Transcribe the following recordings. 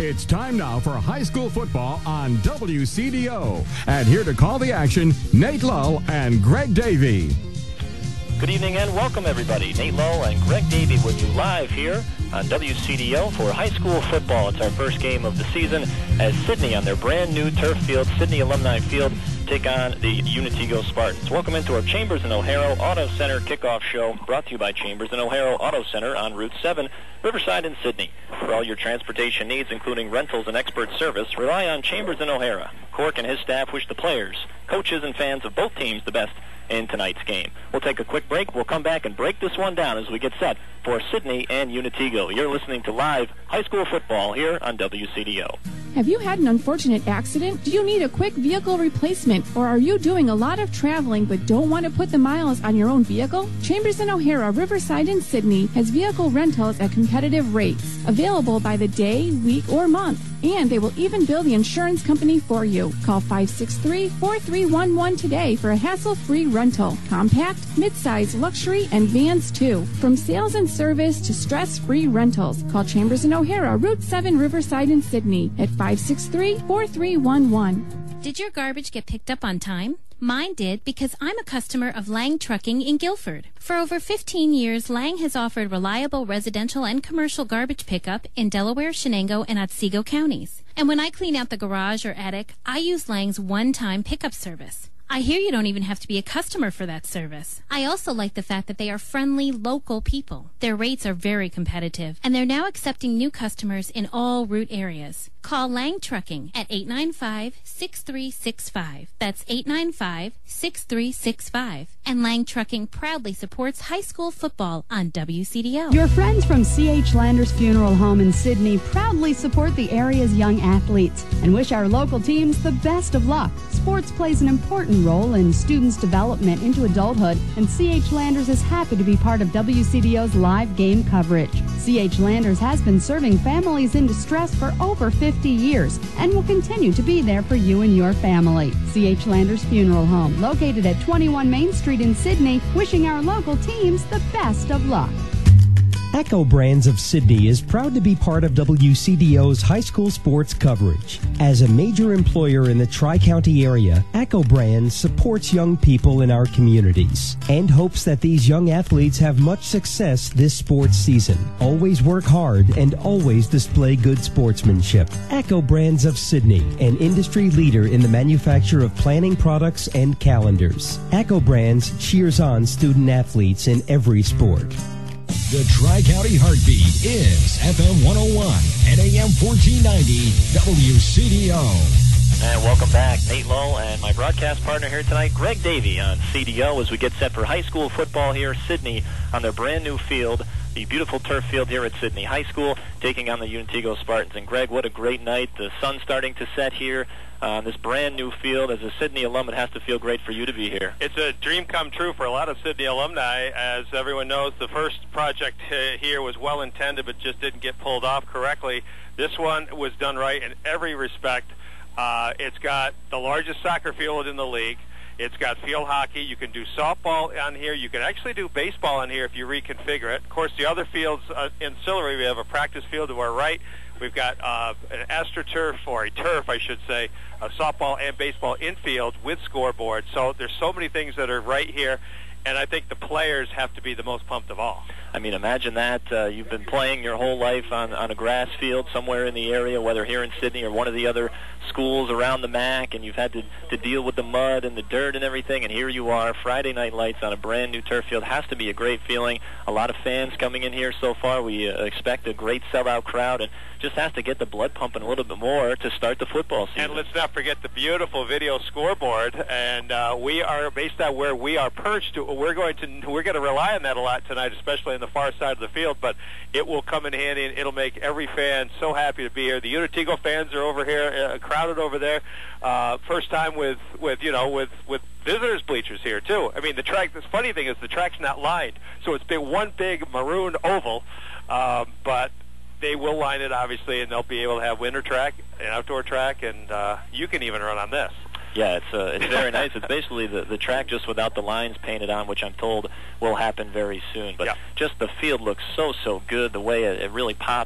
It's time now for high school football on WCDO. And here to call the action, Nate Lull and Greg Davey. Good evening and welcome, everybody. Nate Lull and Greg Davey with you live here on WCDO for high school football. It's our first game of the season as Sidney on their brand new turf field, Sidney Alumni Field, take on the Unitigo Spartans. Welcome into our Chambers and O'Hara Auto Center kickoff show, brought to you by Chambers and O'Hara Auto Center on Route 7, Riverside in Sidney. For all your transportation needs, including rentals and expert service, rely on Chambers and O'Hara. Cork and his staff wish the players, coaches, and fans of both teams the best in tonight's game. We'll take a quick break. We'll come back and break this one down as we get set for Sidney and Unitigo. You're listening to live high school football here on WCDO. Have you had an unfortunate accident? Do you need a quick vehicle replacement? Or are you doing a lot of traveling but don't want to put the miles on your own vehicle? Chambers and O'Hara, Riverside and Sidney has vehicle rentals at competitive rates, available by the day, week, or month. And they will even bill the insurance company for you. Call 563-4311 today for a hassle-free rental. Compact, midsize, luxury, and vans too. From sales and service to stress-free rentals. Call Chambers and O'Hara, Route 7, Riverside and Sidney at 563-4311. Did your garbage get picked up on time? Mine did, because I'm a customer of Lang Trucking in Guilford. For over 15 years, Lang has offered reliable residential and commercial garbage pickup in Delaware, Shenango, and Otsego counties. And when I clean out the garage or attic, I use Lang's one-time pickup service. I hear you don't even have to be a customer for that service. I also like the fact that they are friendly, local people. Their rates are very competitive, and they're now accepting new customers in all route areas. Call Lang Trucking at 895-6365. That's 895-6365. And Lang Trucking proudly supports high school football on WCDO. Your friends from C.H. Landers Funeral Home in Sidney proudly support the area's young athletes and wish our local teams the best of luck. Sports plays an important role in students' development into adulthood, and C.H. Landers is happy to be part of WCDO's live game coverage. C.H. Landers has been serving families in distress for over 50 years and will continue to be there for you and your family. C.H. Landers Funeral Home, located at 21 Main Street in Sidney, wishing our local teams the best of luck. Echo Brands of Sidney is proud to be part of WCDO's high school sports coverage. As a major employer in the Tri-County area, Echo Brands supports young people in our communities and hopes that these young athletes have much success this sports season. Always work hard and always display good sportsmanship. Echo Brands of Sidney, an industry leader in the manufacture of planning products and calendars. Echo Brands cheers on student athletes in every sport. The Tri-County Heartbeat is FM 101 and AM 1490 WCDO. And welcome back. Nate Lull and my broadcast partner here tonight, Greg Davey on CDO, as we get set for high school football here at Sidney on their brand new field, the beautiful turf field here at Sidney High School, taking on the Unitigo Spartans. And Greg, what a great night. The sun's starting to set here on this brand new field. As a Sidney alum, it has to feel great for you to be here. It's a dream come true for a lot of Sidney alumni. As everyone knows, the first project here was well intended but just didn't get pulled off correctly. This one was done right in every respect. It's got the largest soccer field in the league. It's got field hockey. You can do softball on here. You can actually do baseball on here if you reconfigure it. Of course, the other fields ancillary, we have a practice field to our right. We've got an AstroTurf, or a turf, I should say, a softball and baseball infield with scoreboard. So there's so many things that are right here, and I think the players have to be the most pumped of all. I mean, imagine that. You've been playing your whole life on a grass field somewhere in the area, whether here in Sidney or one of the other schools around the MAC, and you've had to deal with the mud and the dirt and everything, and here you are, Friday night lights on a brand new turf field. Has to be a great feeling. A lot of fans coming in here so far. We expect a great sellout crowd, and just has to get the blood pumping a little bit more to start the football season. And let's not forget the beautiful video scoreboard, and we are, based on where we are perched, we're going to rely on that a lot tonight, especially on the far side of the field, but it will come in handy, and it'll make every fan so happy to be here. The Unitigo fans are over here, crowded over there. First time with visitors bleachers here too. I mean, the track. The funny thing is the track's not lined, so it's been one big maroon oval, but they will line it obviously, and they'll be able to have winter track, an outdoor track, and you can even run on this. Yeah, it's very nice. It's basically the track just without the lines painted on, which I'm told will happen very soon. But just the field looks so good. The way it really pops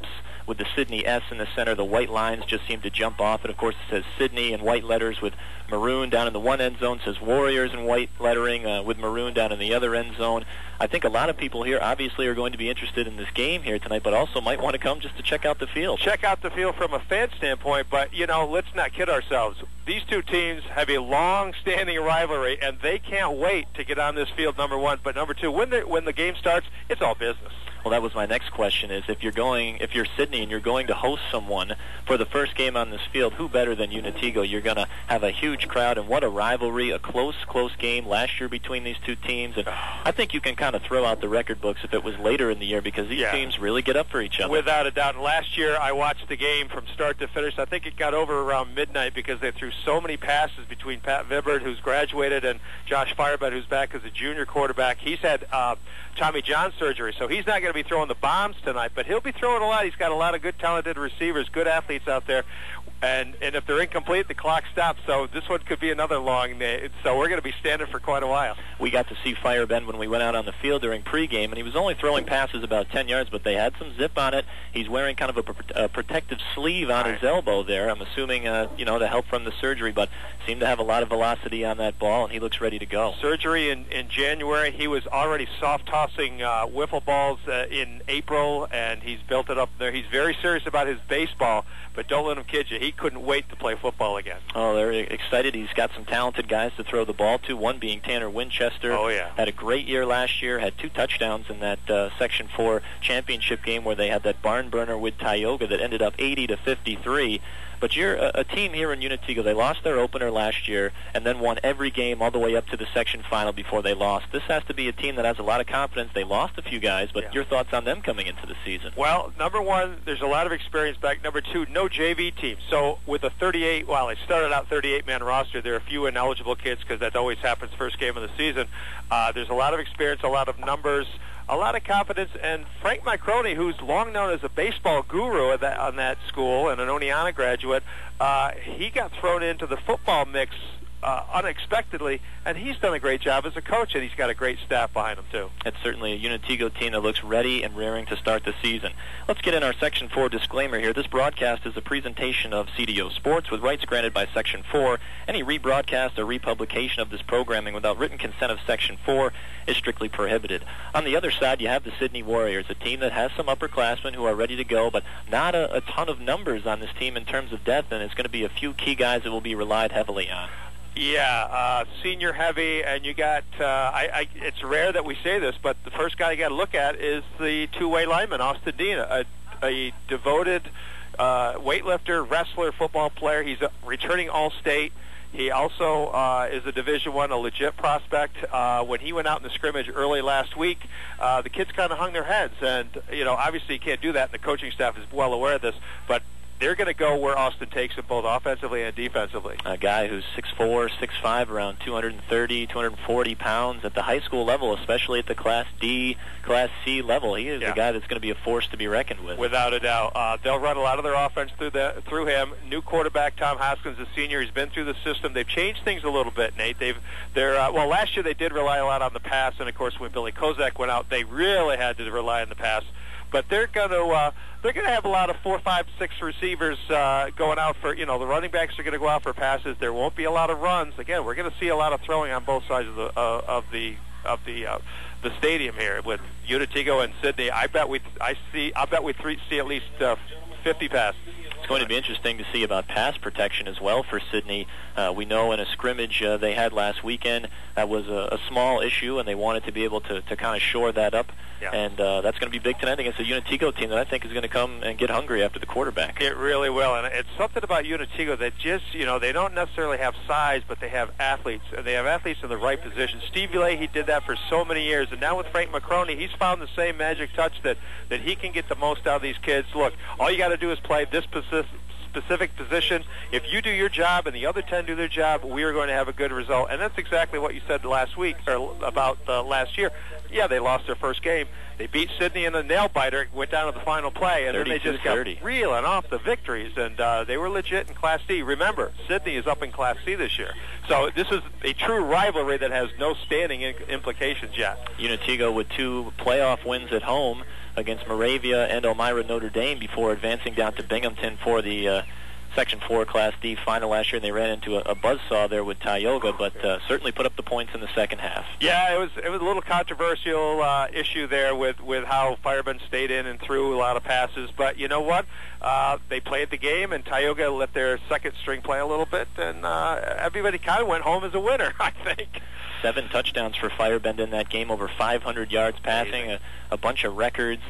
with the Sidney S in the center. The white lines just seem to jump off it. Of course, it says Sidney in white letters with maroon down in the one end zone. It says Warriors in white lettering with maroon down in the other end zone. I think a lot of people here obviously are going to be interested in this game here tonight, but also might want to come just to check out the field. Check out the field from a fan standpoint, but, let's not kid ourselves. These two teams have a long-standing rivalry, and they can't wait to get on this field, number one. But number two, when the game starts, it's all business. Well, that was my next question, is if you're Sidney and you're going to host someone for the first game on this field, who better than Unitigo? You're going to have a huge crowd, and what a rivalry, a close game last year between these two teams. And I think you can kind of throw out the record books if it was later in the year, because these teams really get up for each other. Without a doubt. And last year I watched the game from start to finish. I think it got over around midnight because they threw so many passes between Pat Vibert, who's graduated, and Josh Firebud, who's back as a junior quarterback. He's had Tommy John surgery, so he's not going to be throwing the bombs tonight, but he'll be throwing a lot. He's got a lot of good, talented receivers, good athletes out there. And if they're incomplete, the clock stops. So this one could be another long day. So we're going to be standing for quite a while. We got to see Firebend when we went out on the field during pregame, and he was only throwing passes about 10 yards, but they had some zip on it. He's wearing kind of a protective sleeve on his elbow there. I'm assuming, to help from the surgery, but seemed to have a lot of velocity on that ball, and he looks ready to go. Surgery in January. He was already soft-tossing wiffle balls in April, and he's built it up there. He's very serious about his baseball, but don't let him kid you. He couldn't wait to play football again. Oh, they're excited. He's got some talented guys to throw the ball to, one being Tanner Winchester. Oh, yeah. Had a great year last year, had 2 touchdowns in that Section 4 championship game where they had that barn burner with Tioga that ended up 80-53. But you're a team here in Unitigo. They lost their opener last year and then won every game all the way up to the section final before they lost. This has to be a team that has a lot of confidence. They lost a few guys, but your thoughts on them coming into the season? Well, number one, there's a lot of experience back. Number two, no JV team. So with a 38, it started out 38-man roster. There are a few ineligible kids because that always happens first game of the season. There's a lot of experience, a lot of numbers, a lot of confidence, and Frank Microni, who's long known as a baseball guru on that school and an Oneonta graduate, he got thrown into the football mix unexpectedly, and he's done a great job as a coach, and he's got a great staff behind him, too. It's certainly a Unitigo team that looks ready and raring to start the season. Let's get in our Section 4 disclaimer here. This broadcast is a presentation of CDO Sports with rights granted by Section 4. Any rebroadcast or republication of this programming without written consent of Section 4 is strictly prohibited. On the other side, you have the Sidney Warriors, a team that has some upperclassmen who are ready to go, but not a ton of numbers on this team in terms of depth, and it's going to be a few key guys that will be relied heavily on. Yeah, senior heavy, and you got, it's rare that we say this, but the first guy you got to look at is the two-way lineman, Austin Dean, a devoted weightlifter, wrestler, football player. He's a returning All-State. He also is a Division I, a legit prospect. When he went out in the scrimmage early last week, the kids kind of hung their heads, and, obviously you can't do that, and the coaching staff is well aware of this, but they're going to go where Austin takes them, both offensively and defensively. A guy who's 6'4", 6'5", around 230, 240 pounds at the high school level, especially at the Class D, Class C level. He is a guy that's going to be a force to be reckoned with. Without a doubt. They'll run a lot of their offense through him. New quarterback, Tom Hoskins, a senior. He's been through the system. They've changed things a little bit, Nate. Last year they did rely a lot on the pass, and, of course, when Billy Kozak went out, they really had to rely on the pass. But they're going to have a lot of 4, 5, 6 receivers going out for, the running backs are going to go out for passes. There won't be a lot of runs. Again, we're going to see a lot of throwing on both sides of the stadium here with Unitigo and Sidney. I bet we see at least 50 passes. It's going to be interesting to see about pass protection as well for Sidney. We know in a scrimmage they had last weekend that was a small issue, and they wanted to be able to kind of shore that up. Yeah. And that's going to be big tonight against a Unitigo team that I think is going to come and get hungry after the quarterback. It really will, and it's something about Unitigo that just, they don't necessarily have size, but they have athletes, and they have athletes in the right position. Steve Leahy did that for so many years, and now with Frank Microni, he's found the same magic touch that he can get the most out of these kids. Look, all you got to do is play this specific position. If you do your job and the other 10 do their job, we are going to have a good result. And that's exactly what you said last week, or about last year. Yeah, they lost their first game. They beat Sidney in a nail-biter, went down to the final play, and then they just kept reeling off the victories, and they were legit in Class D. Remember, Sidney is up in Class C this year. So this is a true rivalry that has no standing implications yet. Unitigo with 2 playoff wins at home. against Moravia and Elmira Notre Dame before advancing down to Binghamton for the Section 4 Class D final last year, and they ran into a buzzsaw there with Tioga, but certainly put up the points in the second half. Yeah, it was a little controversial issue there with how Firemen stayed in and threw a lot of passes, but you know what? They played the game, and Tioga let their second string play a little bit, and everybody kind of went home as a winner, I think. 7 touchdowns for Firebend in that game, over 500 yards passing, a bunch of records,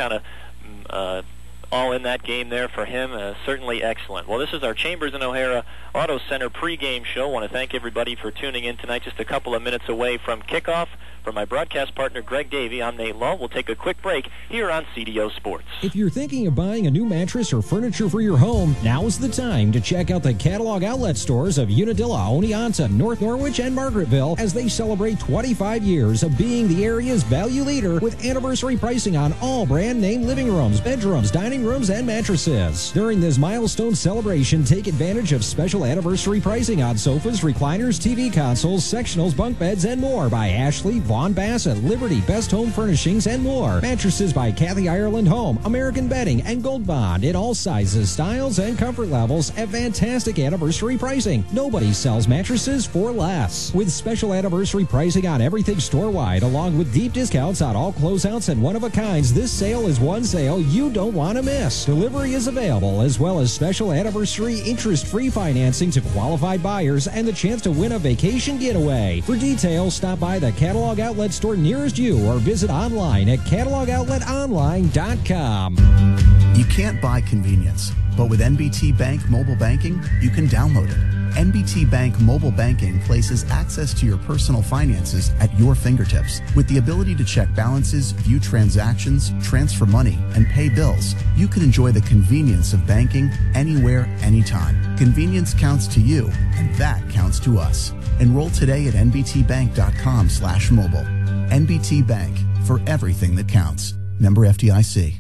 all in that game there for him. Certainly excellent. Well, this is our Chambers and O'Hara Auto Center pregame show. I want to thank everybody for tuning in tonight. Just a couple of minutes away from kickoff. For my broadcast partner, Greg Davey, I'm Nate Lull. We'll take a quick break here on CDO Sports. If you're thinking of buying a new mattress or furniture for your home, now's the time to check out the catalog outlet stores of Unadilla, Oneonta, North Norwich, and Margaretville as they celebrate 25 years of being the area's value leader with anniversary pricing on all brand name living rooms, bedrooms, dining rooms, and mattresses. During this milestone celebration, take advantage of special anniversary pricing on sofas, recliners, TV consoles, sectionals, bunk beds, and more by Ashley, Vaughn Bassett, Liberty, Best Home Furnishings, and more. Mattresses by Kathy Ireland Home, American Bedding, and Gold Bond in all sizes, styles, and comfort levels at fantastic anniversary pricing. Nobody sells mattresses for less. With special anniversary pricing on everything store-wide, along with deep discounts on all closeouts and one-of-a-kinds, this sale is one sale you don't want to miss. Delivery is available, as well as special anniversary interest-free financing to qualified buyers and the chance to win a vacation getaway. For details, stop by the Catalog Outlet store nearest you or visit online at catalogoutletonline.com. You can't buy convenience, but with NBT Bank mobile banking, you can download it. NBT Bank mobile banking places access to your personal finances at your fingertips. With the ability to check balances, view transactions, transfer money, and pay bills, you can enjoy the convenience of banking anywhere, anytime. Convenience counts to you, and that counts to us. Enroll today at nbtbank.com/mobile. NBT Bank, for everything that counts. Member FDIC.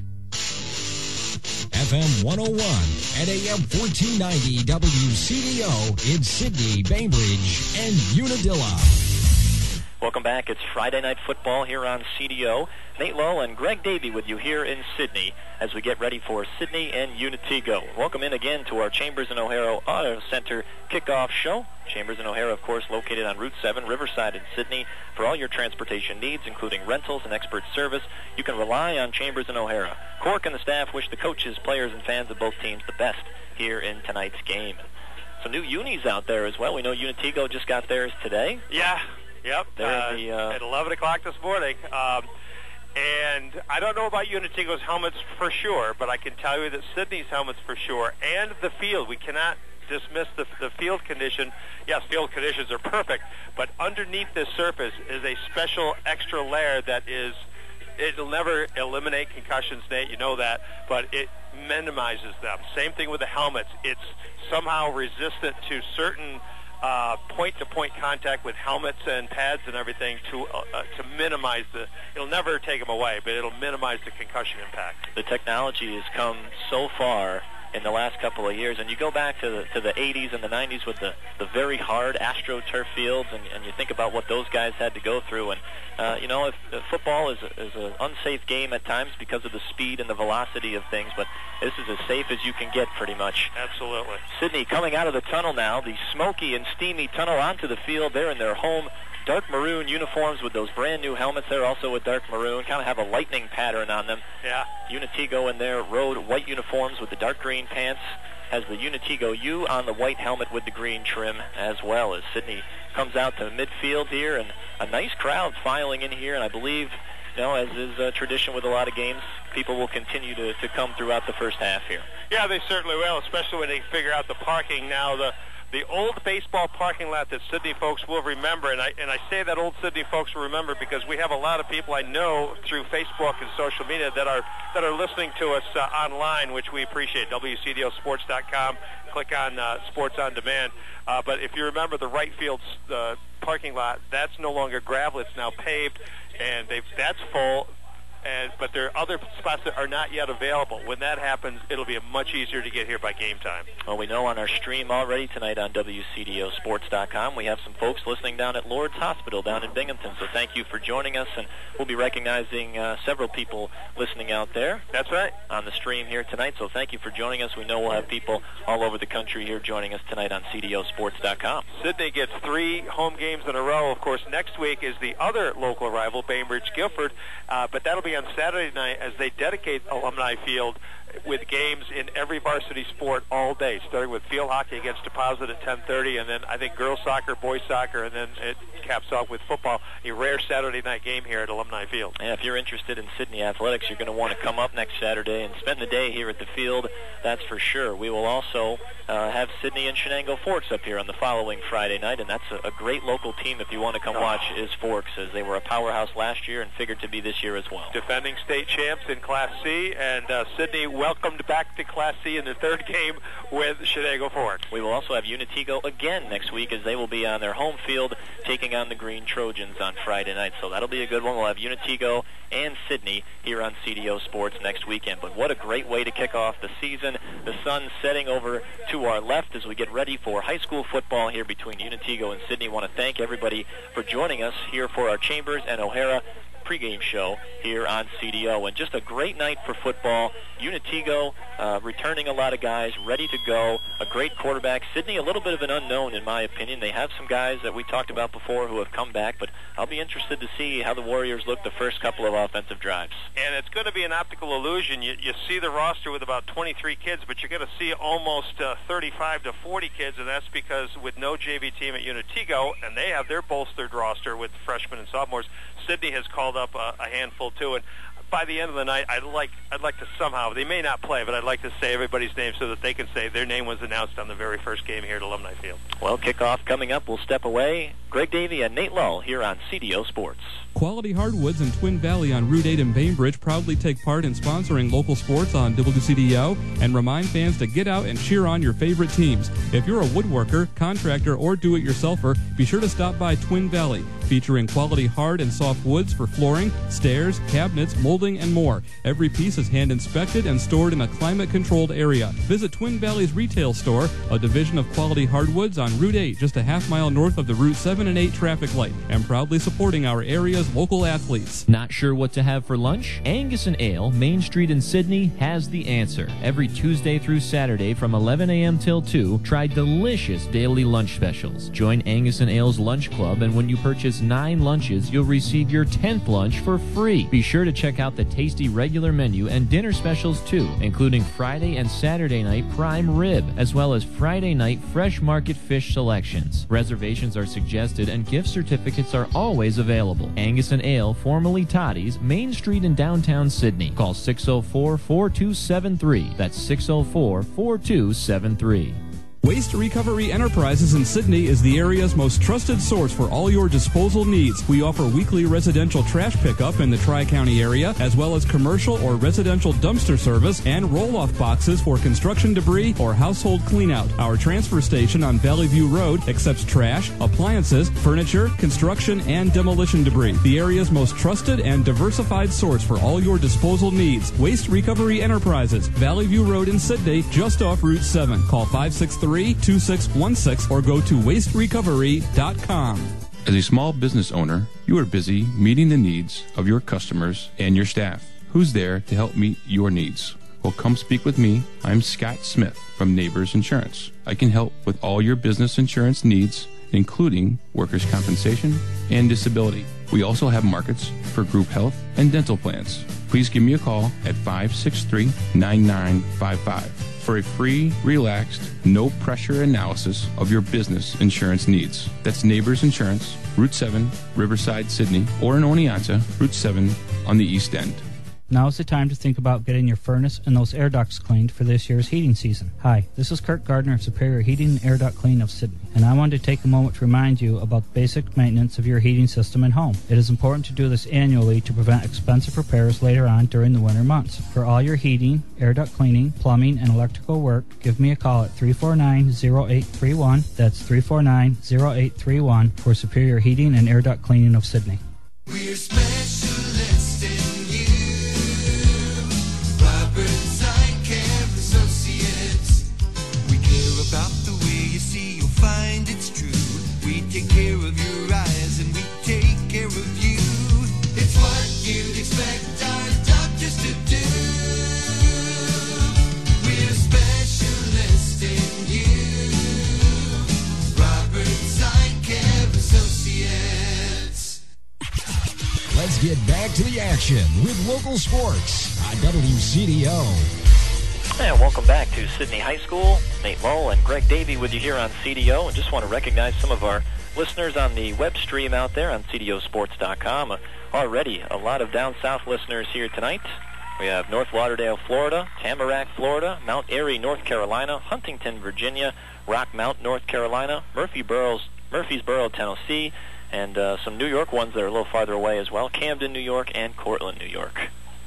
FM 101 and AM 1490 WCDO in Sydney, Bainbridge, and Unadilla. Welcome back. It's Friday Night Football here on CDO. Nate Lull and Greg Davey with you here in Sydney as we get ready for Sydney and Unatigo. Welcome in again to our Chambers and O'Hara Auto Center kickoff show. Chambers and O'Hara, of course, located on Route 7, Riverside in Sydney. For all your transportation needs, including rentals and expert service, you can rely on Chambers and O'Hara. Cork and the staff wish the coaches, players, and fans of both teams the best here in tonight's game. Some new unis out there as well. We know Unatigo just got theirs today. Yeah. Yep. At 11 o'clock this morning. And I don't know about Unatigo's helmets for sure, but I can tell you that Sydney's helmets for sure, and the field. We cannot dismiss the field condition. Yes, field conditions are perfect, but underneath this surface is a special extra layer that it'll never eliminate concussions, Nate, you know that, but it minimizes them. Same thing with the helmets. It's somehow resistant to certain point-to-point contact with helmets and pads and everything to minimize it'll never take them away, but it'll minimize the concussion impact. The technology has come so far in the last couple of years, and you go back to the 80s and the 90s with the very hard AstroTurf fields, and you think about what those guys had to go through, and if football is an unsafe game at times because of the speed and the velocity of things, but this is as safe as you can get pretty much. Absolutely. Sydney coming out of the tunnel now, the smoky and steamy tunnel onto the field. They're in their home dark maroon uniforms with those brand new helmets. They're also a dark maroon, kind of have a lightning pattern on them. Yeah. Unatigo in their road white uniforms with the dark green pants has the Unatigo U on the white helmet with the green trim as well, as Sydney comes out to midfield here, and a nice crowd filing in here, and I believe, as is tradition with a lot of games, people will continue to come throughout the first half here. Yeah, they certainly will, especially when they figure out the parking. Now, the old baseball parking lot that Sydney folks will remember, and I say that old Sydney folks will remember because we have a lot of people I know through Facebook and social media that are listening to us online, which we appreciate. WCDOsports.com. Click on Sports on Demand. But if you remember the right field parking lot, that's no longer gravel; it's now paved, and that's full. but there are other spots that are not yet available. When that happens, it'll be much easier to get here by game time. Well, we know on our stream already tonight on WCDOsports.com, we have some folks listening down at Lourdes Hospital down in Binghamton. So thank you for joining us, and we'll be recognizing several people listening out there. That's right. On the stream here tonight. So thank you for joining us. We know we'll have people all over the country here joining us tonight on CDOsports.com. Sidney gets 3 home games in a row. Of course, next week is the other local rival, Bainbridge-Guilford, but that'll be on Saturday night as they dedicate Alumni Field with games in every varsity sport all day, starting with field hockey against Deposit at 10:30, and then I think girls soccer, boys soccer, and then it caps off with football. A rare Saturday night game here at Alumni Field. And if you're interested in Sidney athletics, you're going to want to come up next Saturday and spend the day here at the field. That's for sure. We will also have Sidney and Shenango Forks up here on the following Friday night, and that's a great local team if you want to come watch is Forks, as they were a powerhouse last year and figured to be this year as well. Defending state champs in Class C, and Sidney welcomed back to Class C in the third game with Shenango Forks. We will also have Unitigo again next week as they will be on their home field taking on the Green Trojans on Friday night. So that'll be a good one. We'll have Unitigo and Sidney here on CDO Sports next weekend. But what a great way to kick off the season. The sun setting over to our left as we get ready for high school football here between Unitigo and Sidney. I want to thank everybody for joining us here for our Chambers and O'Hara pregame show here on CDO. And just a great night for football. Unitigo returning a lot of guys, ready to go. A great quarterback. Sidney, a little bit of an unknown in my opinion. They have some guys that we talked about before who have come back, but I'll be interested to see how the Warriors look the first couple of offensive drives. And it's going to be an optical illusion. You see the roster with about 23 kids, but you're going to see almost 35 to 40 kids, and that's because with no JV team at Unitigo, and they have their bolstered roster with freshmen and sophomores, Sidney has called up a handful too. And by the end of the night, I'd like to somehow, they may not play, but I'd like to say everybody's name so that they can say their name was announced on the very first game here at Alumni Field. Well, kickoff coming up. We'll step away. Greg Davey and Nate Lull here on CDO Sports. Quality Hardwoods in Twin Valley on Route 8 in Bainbridge proudly take part in sponsoring local sports on WCDO and remind fans to get out and cheer on your favorite teams. If you're a woodworker, contractor, or do-it-yourselfer, be sure to stop by Twin Valley, featuring quality hard and soft woods for flooring, stairs, cabinets, molding, and more. Every piece is hand-inspected and stored in a climate-controlled area. Visit Twin Valley's retail store, a division of Quality Hardwoods on Route 8, just a half-mile north of the Route 7 and 8 traffic light, and proudly supporting our area's local athletes. Not sure what to have for lunch? Angus & Ale, Main Street in Sidney, has the answer. Every Tuesday through Saturday from 11 a.m. till 2, try delicious daily lunch specials. Join Angus & Ale's Lunch Club, and when you purchase 9 lunches, you'll receive your 10th lunch for free. Be sure to check out the tasty regular menu and dinner specials too, including Friday and Saturday night prime rib, as well as Friday night fresh market fish selections. Reservations are suggested and gift certificates are always available. Angus & Ale, formerly Toddy's, Main Street in downtown Sidney. Call 604-4273. That's 604-4273. Waste Recovery Enterprises in Sidney is the area's most trusted source for all your disposal needs. We offer weekly residential trash pickup in the Tri-County area, as well as commercial or residential dumpster service and roll-off boxes for construction debris or household cleanout. Our transfer station on Valley View Road accepts trash, appliances, furniture, construction, and demolition debris. The area's most trusted and diversified source for all your disposal needs. Waste Recovery Enterprises, Valley View Road in Sidney, just off Route 7. Call 563-2616 or go to wasterecovery.com. As a small business owner, you are busy meeting the needs of your customers and your staff. Who's there to help meet your needs? Well, come speak with me. I'm Scott Smith from Neighbors Insurance. I can help with all your business insurance needs, including workers' compensation and disability. We also have markets for group health and dental plans. Please give me a call at 563-9955. for a free, relaxed, no-pressure analysis of your business insurance needs. That's Neighbors Insurance, Route 7, Riverside, Sidney, or in Oneonta, Route 7 on the East End. Now is the time to think about getting your furnace and those air ducts cleaned for this year's heating season. Hi, this is Kurt Gardner of Superior Heating and Air Duct Clean of Sidney, and I wanted to take a moment to remind you about the basic maintenance of your heating system and home. It is important to do this annually to prevent expensive repairs later on during the winter months. For all your heating, air duct cleaning, plumbing, and electrical work, give me a call at 349-0831. That's 349-0831 for Superior Heating and Air Duct Cleaning of Sidney. We're specialists in you. to the action with local sports on WCDO. And welcome back to Sydney High School. Nate Lowell and Greg Davey with you here on CDO. And just want to recognize some of our listeners on the web stream out there on CDOsports.com. Already a lot of down south listeners here tonight. We have North Lauderdale, Florida, Tamarack, Florida, Mount Airy, North Carolina, Huntington, Virginia, Rock Mount, North Carolina, Murfreesboro, Tennessee, and some New York ones that are a little farther away as well, Camden, New York, and Cortland, New York.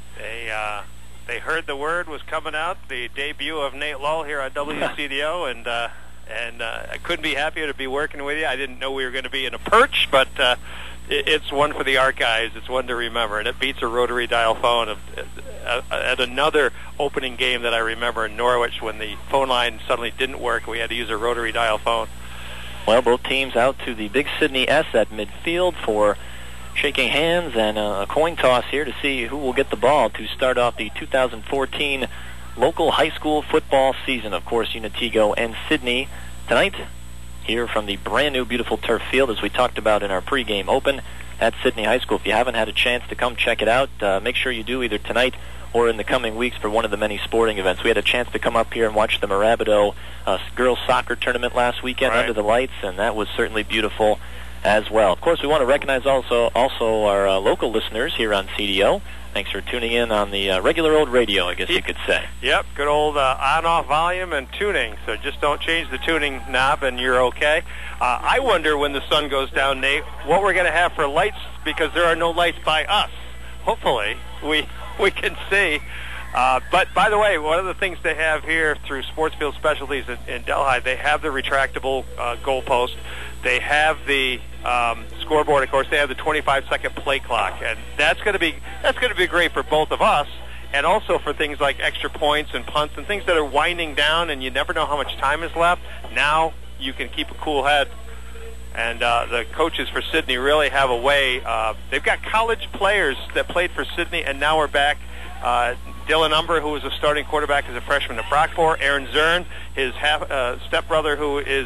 They heard the word was coming out, the debut of Nate Lowell here on WCDO, and I couldn't be happier to be working with you. I didn't know we were going to be in a perch, but it's one for the archives. It's one to remember, and it beats a rotary dial phone. At another opening game that I remember in Norwich when the phone line suddenly didn't work, we had to use a rotary dial phone. Well, both teams out to the Big Sydney S at midfield for shaking hands and a coin toss here to see who will get the ball to start off the 2014 local high school football season. Of course, Unitego and Sydney tonight here from the brand new beautiful turf field, as we talked about in our pregame open at Sydney High School. If you haven't had a chance to come check it out, make sure you do either tonight or in the coming weeks for one of the many sporting events. We had a chance to come up here and watch the Marabido girls soccer tournament last weekend under the lights, and that was certainly beautiful as well. Of course, we want to recognize also our local listeners here on CDO. Thanks for tuning in on the regular old radio, I guess you could say. Yep, good old on-off volume and tuning. So just don't change the tuning knob and you're okay. I wonder when the sun goes down, Nate, what we're going to have for lights, because there are no lights by us. Hopefully we can see. But by the way, one of the things they have here through Sportsfield Specialties in Delhi, they have the retractable goalpost. They have the scoreboard. Of course, they have the 25-second play clock, and that's going to be great for both of us, and also for things like extra points and punts and things that are winding down, and you never know how much time is left. Now you can keep a cool head, and the coaches for Sydney really have a way. They've got college players that played for Sydney, and now we're back. Dylan Umber, who was a starting quarterback as a freshman at Brockport. Aaron Zern, his stepbrother, who is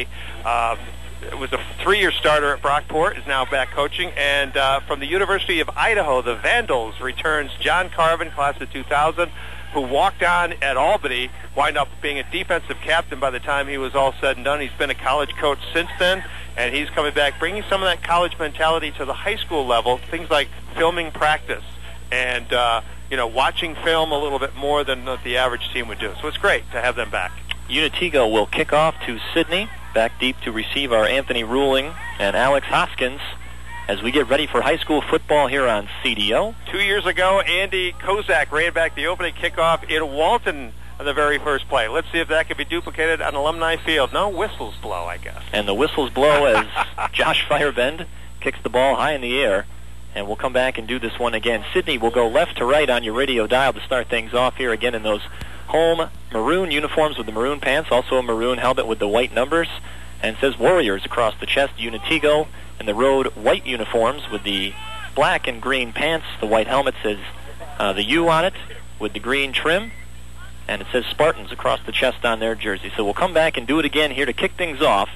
was a 3-year starter at Brockport, is now back coaching. And from the University of Idaho, the Vandals, returns John Carvin, class of 2000, who walked on at Albany, wound up being a defensive captain by the time he was all said and done. He's been a college coach since then, and he's coming back, bringing some of that college mentality to the high school level, things like filming practice and watching film a little bit more than the average team would do. So it's great to have them back. Unitego will kick off to Sydney, back deep to receive our Anthony Ruling and Alex Hoskins as we get ready for high school football here on CDO. 2 years ago, Andy Kozak ran back the opening kickoff in Walton on the very first play. Let's see if that can be duplicated on Alumni Field. No whistles blow, I guess. And the whistles blow as Josh Firebend kicks the ball high in the air. And we'll come back and do this one again. Sydney will go left to right on your radio dial to start things off here again in those home maroon uniforms with the maroon pants, also a maroon helmet with the white numbers, and it says Warriors across the chest. Unitego in the road white uniforms with the black and green pants. The white helmet says the U on it with the green trim, and it says Spartans across the chest on their jersey. So we'll come back and do it again here to kick things off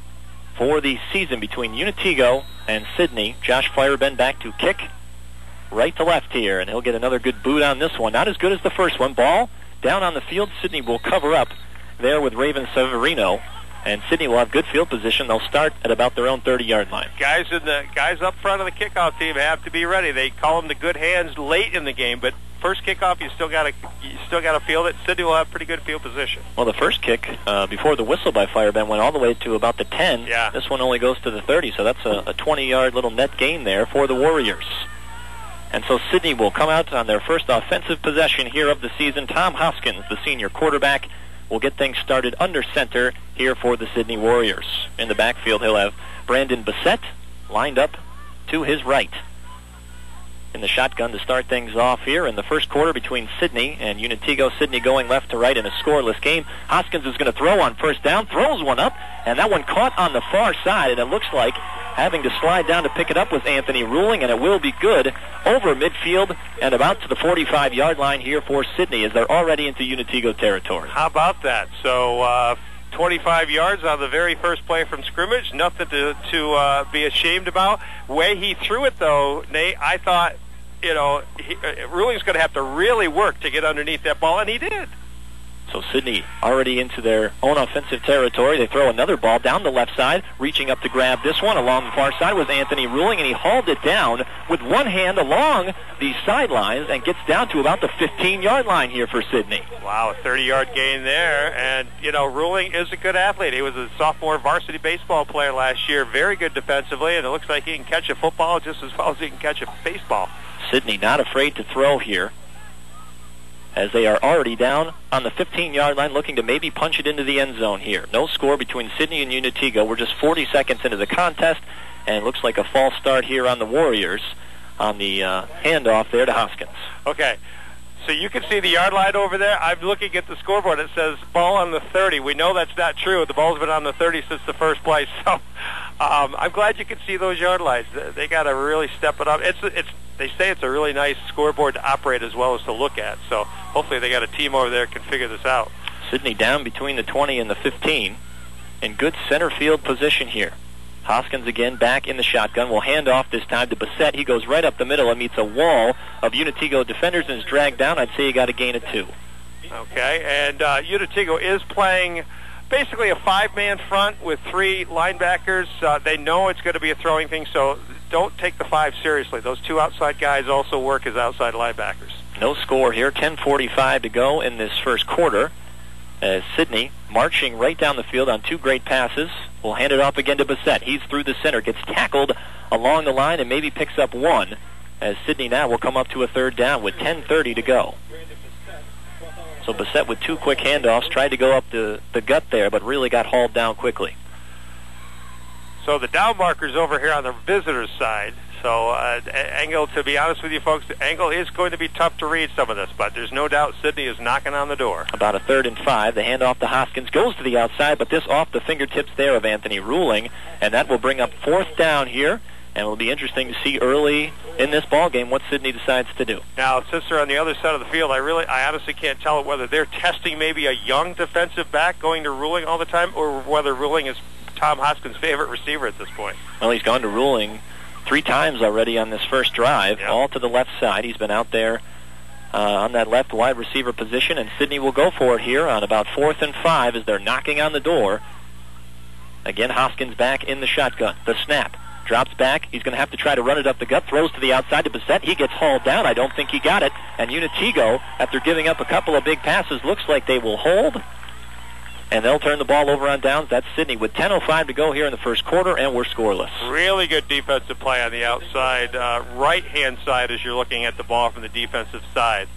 for the season between Unitego and Sydney. Josh Firebend back to kick right to left here, and he'll get another good boot on this one. Not as good as the first one. Ball down on the field. Sydney will cover up there with Raven Severino, and Sydney will have good field position. They'll start at about their own 30-yard line. Guys up front of the kickoff team have to be ready. They call them the good hands late in the game, but first kickoff, you still got to field it. Sydney will have pretty good field position. Well, the first kick before the whistle by Firebend went all the way to about the 10. Yeah. This one only goes to the 30, so that's a 20-yard little net gain there for the Warriors. And so Sydney will come out on their first offensive possession here of the season. Tom Hoskins, the senior quarterback, will get things started under center here for the Sydney Warriors. In the backfield, he'll have Brandon Bissett lined up to his right. In the shotgun to start things off here in the first quarter between Sydney and Unitego. Sydney going left to right in a scoreless game. Hoskins is going to throw on first down, throws one up, and that one caught on the far side, and it looks like having to slide down to pick it up was Anthony Ruling, and it will be good over midfield and about to the 45-yard line here for Sydney as they're already into Unitego territory. How about that? So 25 yards on the very first play from scrimmage. Nothing to be ashamed about. Way he threw it, though, Nate, I thought Ruling's going to have to really work to get underneath that ball, and he did. So Sidney already into their own offensive territory. They throw another ball down the left side. Reaching up to grab this one along the far side was Anthony Ruling, and he hauled it down with one hand along the sidelines and gets down to about the 15-yard line here for Sidney. Wow, a 30-yard gain there. And, Ruling is a good athlete. He was a sophomore varsity baseball player last year. Very good defensively, and it looks like he can catch a football just as well as he can catch a baseball. Sidney not afraid to throw here, as they are already down on the 15-yard line, looking to maybe punch it into the end zone here. No score between Sidney and Unitigo. We're just 40 seconds into the contest, and it looks like a false start here on the Warriors on the handoff there to Hoskins. Okay, so you can see the yard line over there. I'm looking at the scoreboard. It says ball on the 30. We know that's not true. The ball's been on the 30 since the first play, so I'm glad you can see those yard lines. They got to really step it up. They say it's a really nice scoreboard to operate as well as to look at. So hopefully they got a team over there that can figure this out. Sidney down between the 20 and the 15 in good center field position here. Hoskins again back in the shotgun. Will hand off this time to Bassett. He goes right up the middle and meets a wall of Unitigo defenders and is dragged down. I'd say he got a gain of 2. Okay, and Unitigo is playing basically a 5-man front with 3 linebackers. They know it's going to be a throwing thing, so don't take the 5 seriously. Those 2 outside guys also work as outside linebackers. No score here. 10:45 to go in this first quarter. As Sidney marching right down the field on 2 great passes. Will hand it off again to Bassett. He's through the center, gets tackled along the line and maybe picks up 1. As Sidney now will come up to a 3rd down with 10:30 to go. So Bassett with 2 quick handoffs, tried to go up the gut there, but really got hauled down quickly. So the down marker's over here on the visitors' side. So Engel, to be honest with you folks, Engel is going to be tough to read some of this, but there's no doubt Sidney is knocking on the door. About a 3rd and 5. The handoff to Hoskins goes to the outside, but this off the fingertips there of Anthony Ruling, and that will bring up 4th down here. And it will be interesting to see early in this ball game what Sidney decides to do. Now, since they're on the other side of the field, I honestly can't tell whether they're testing maybe a young defensive back going to Ruling all the time, or whether Ruling is Tom Hoskins' favorite receiver at this point. Well, he's gone to Ruling 3 times already on this first drive, all to the left side. He's been out there on that left wide receiver position, and Sidney will go for it here on about 4th and 5 as they're knocking on the door. Again, Hoskins back in the shotgun. The snap. Drops back. He's going to have to try to run it up the gut. Throws to the outside to Bassett. He gets hauled down. I don't think he got it. And Unitigo, after giving up a couple of big passes, looks like they will hold. And they'll turn the ball over on downs. That's Sidney with 10:05 to go here in the first quarter, and we're scoreless. Really good defensive play on the outside, right-hand side as you're looking at the ball from the defensive side.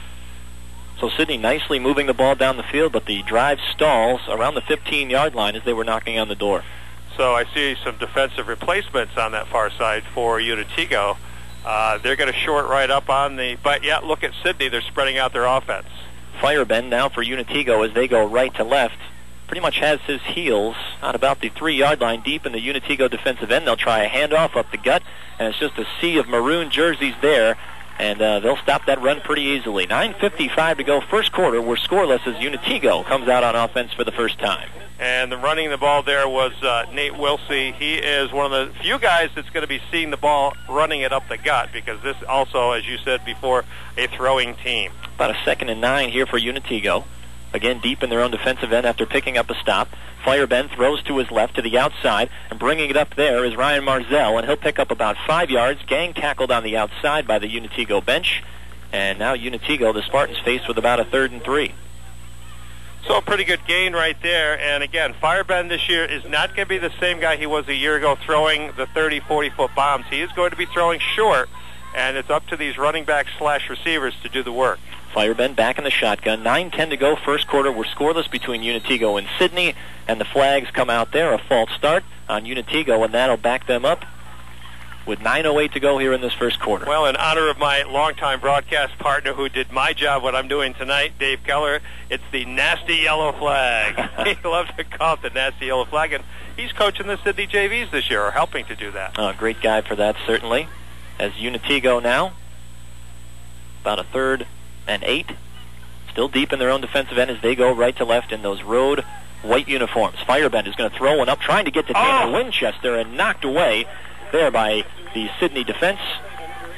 So Sidney nicely moving the ball down the field, but the drive stalls around the 15-yard line as they were knocking on the door. So I see some defensive replacements on that far side for Unitigo. They're going to short right up on the... But, yeah, look at Sidney. They're spreading out their offense. Firebend now for Unitigo as they go right to left. Pretty much has his heels on about the 3-yard line deep in the Unitigo defensive end. They'll try a handoff up the gut, and it's just a sea of maroon jerseys there, and they'll stop that run pretty easily. 9:55 to go first quarter. We're scoreless as Unitigo comes out on offense for the first time. And the running the ball there was Nate Wilsey. He is one of the few guys that's going to be seeing the ball running it up the gut, because this also, as you said before, a throwing team. About a 2nd and 9 here for Unitigo. Again, deep in their own defensive end after picking up a stop. Firebend throws to his left to the outside, and bringing it up there is Ryan Marzell, and he'll pick up about 5 yards. Gang tackled on the outside by the Unitigo bench. And now Unitigo, the Spartans, faced with about a 3rd and 3. So a pretty good gain right there. And again, Firebend this year is not going to be the same guy he was a year ago throwing the 30, 40-foot bombs. He is going to be throwing short, and it's up to these running backs / receivers to do the work. Firebend back in the shotgun. 9:10 to go first quarter. We're scoreless between Unitigo and Sidney, and the flags come out there. A false start on Unitigo, and that'll back them up with 9:08 to go here in this first quarter. Well, in honor of my longtime broadcast partner who did my job, what I'm doing tonight, Dave Keller, it's the nasty yellow flag. He loves to call it the nasty yellow flag, and he's coaching the Sidney JVs this year, or helping to do that. Great guy for that, certainly. As Unitigo now, about a 3rd and 8, still deep in their own defensive end as they go right to left in those road white uniforms. Firebend is going to throw one up, trying to get to Tanner Winchester, and knocked away there by the Sidney defense.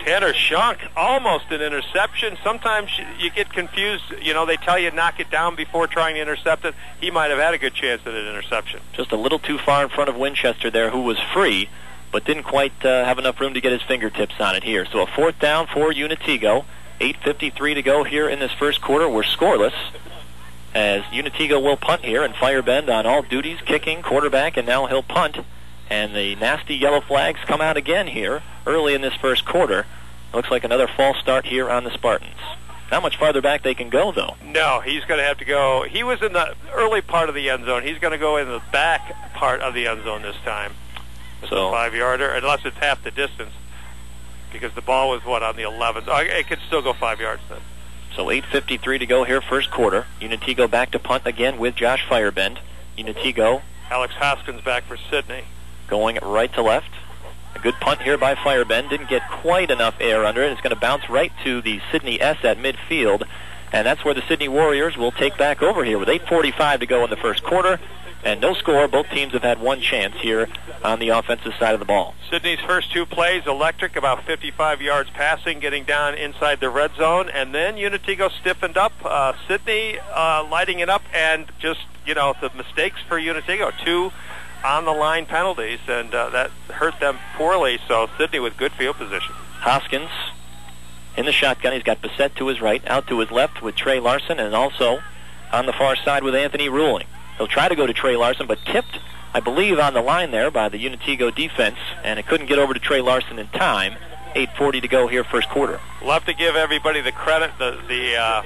Tanner Schunk, almost an interception. Sometimes you get confused. You know, they tell you knock it down before trying to intercept it. He might have had a good chance at an interception. Just a little too far in front of Winchester there, who was free, but didn't quite have enough room to get his fingertips on it here. So a 4th down for Unitego. 8:53 to go here in this first quarter. We're scoreless, as Unitego will punt here, and Firebend on all duties, kicking, quarterback, and now he'll punt. And the nasty yellow flags come out again here early in this first quarter. Looks like another false start here on the Spartans. Not much farther back they can go, though. No, he's going to have to go. He was in the early part of the end zone. He's going to go in the back part of the end zone this time. It's So, a 5-yarder, unless it's half the distance, because the ball was, on the 11th. It could still go 5 yards then. So 8:53 to go here, first quarter. Unitego back to punt again with Josh Firebend. Unitego. Alex Hoskins back for Sidney. Going right to left. A good punt here by Firebend. Didn't get quite enough air under it. It's going to bounce right to the Sidney S at midfield. And that's where the Sidney Warriors will take back over here with 8:45 to go in the first quarter. And no score. Both teams have had one chance here on the offensive side of the ball. Sidney's first 2 plays, electric, about 55 yards passing, getting down inside the red zone. And then Unitego stiffened up. Sidney lighting it up, and just, the mistakes for Unitego. 2 on-the-line penalties, and that hurt them poorly. So Sidney with good field position. Hoskins in the shotgun. He's got Bissett to his right, out to his left with Trey Larson, and also on the far side with Anthony Ruling. He'll try to go to Trey Larson, but tipped, I believe, on the line there by the Unitego defense, and it couldn't get over to Trey Larson in time. 8:40 to go here, first quarter. We'll have to give everybody the credit. The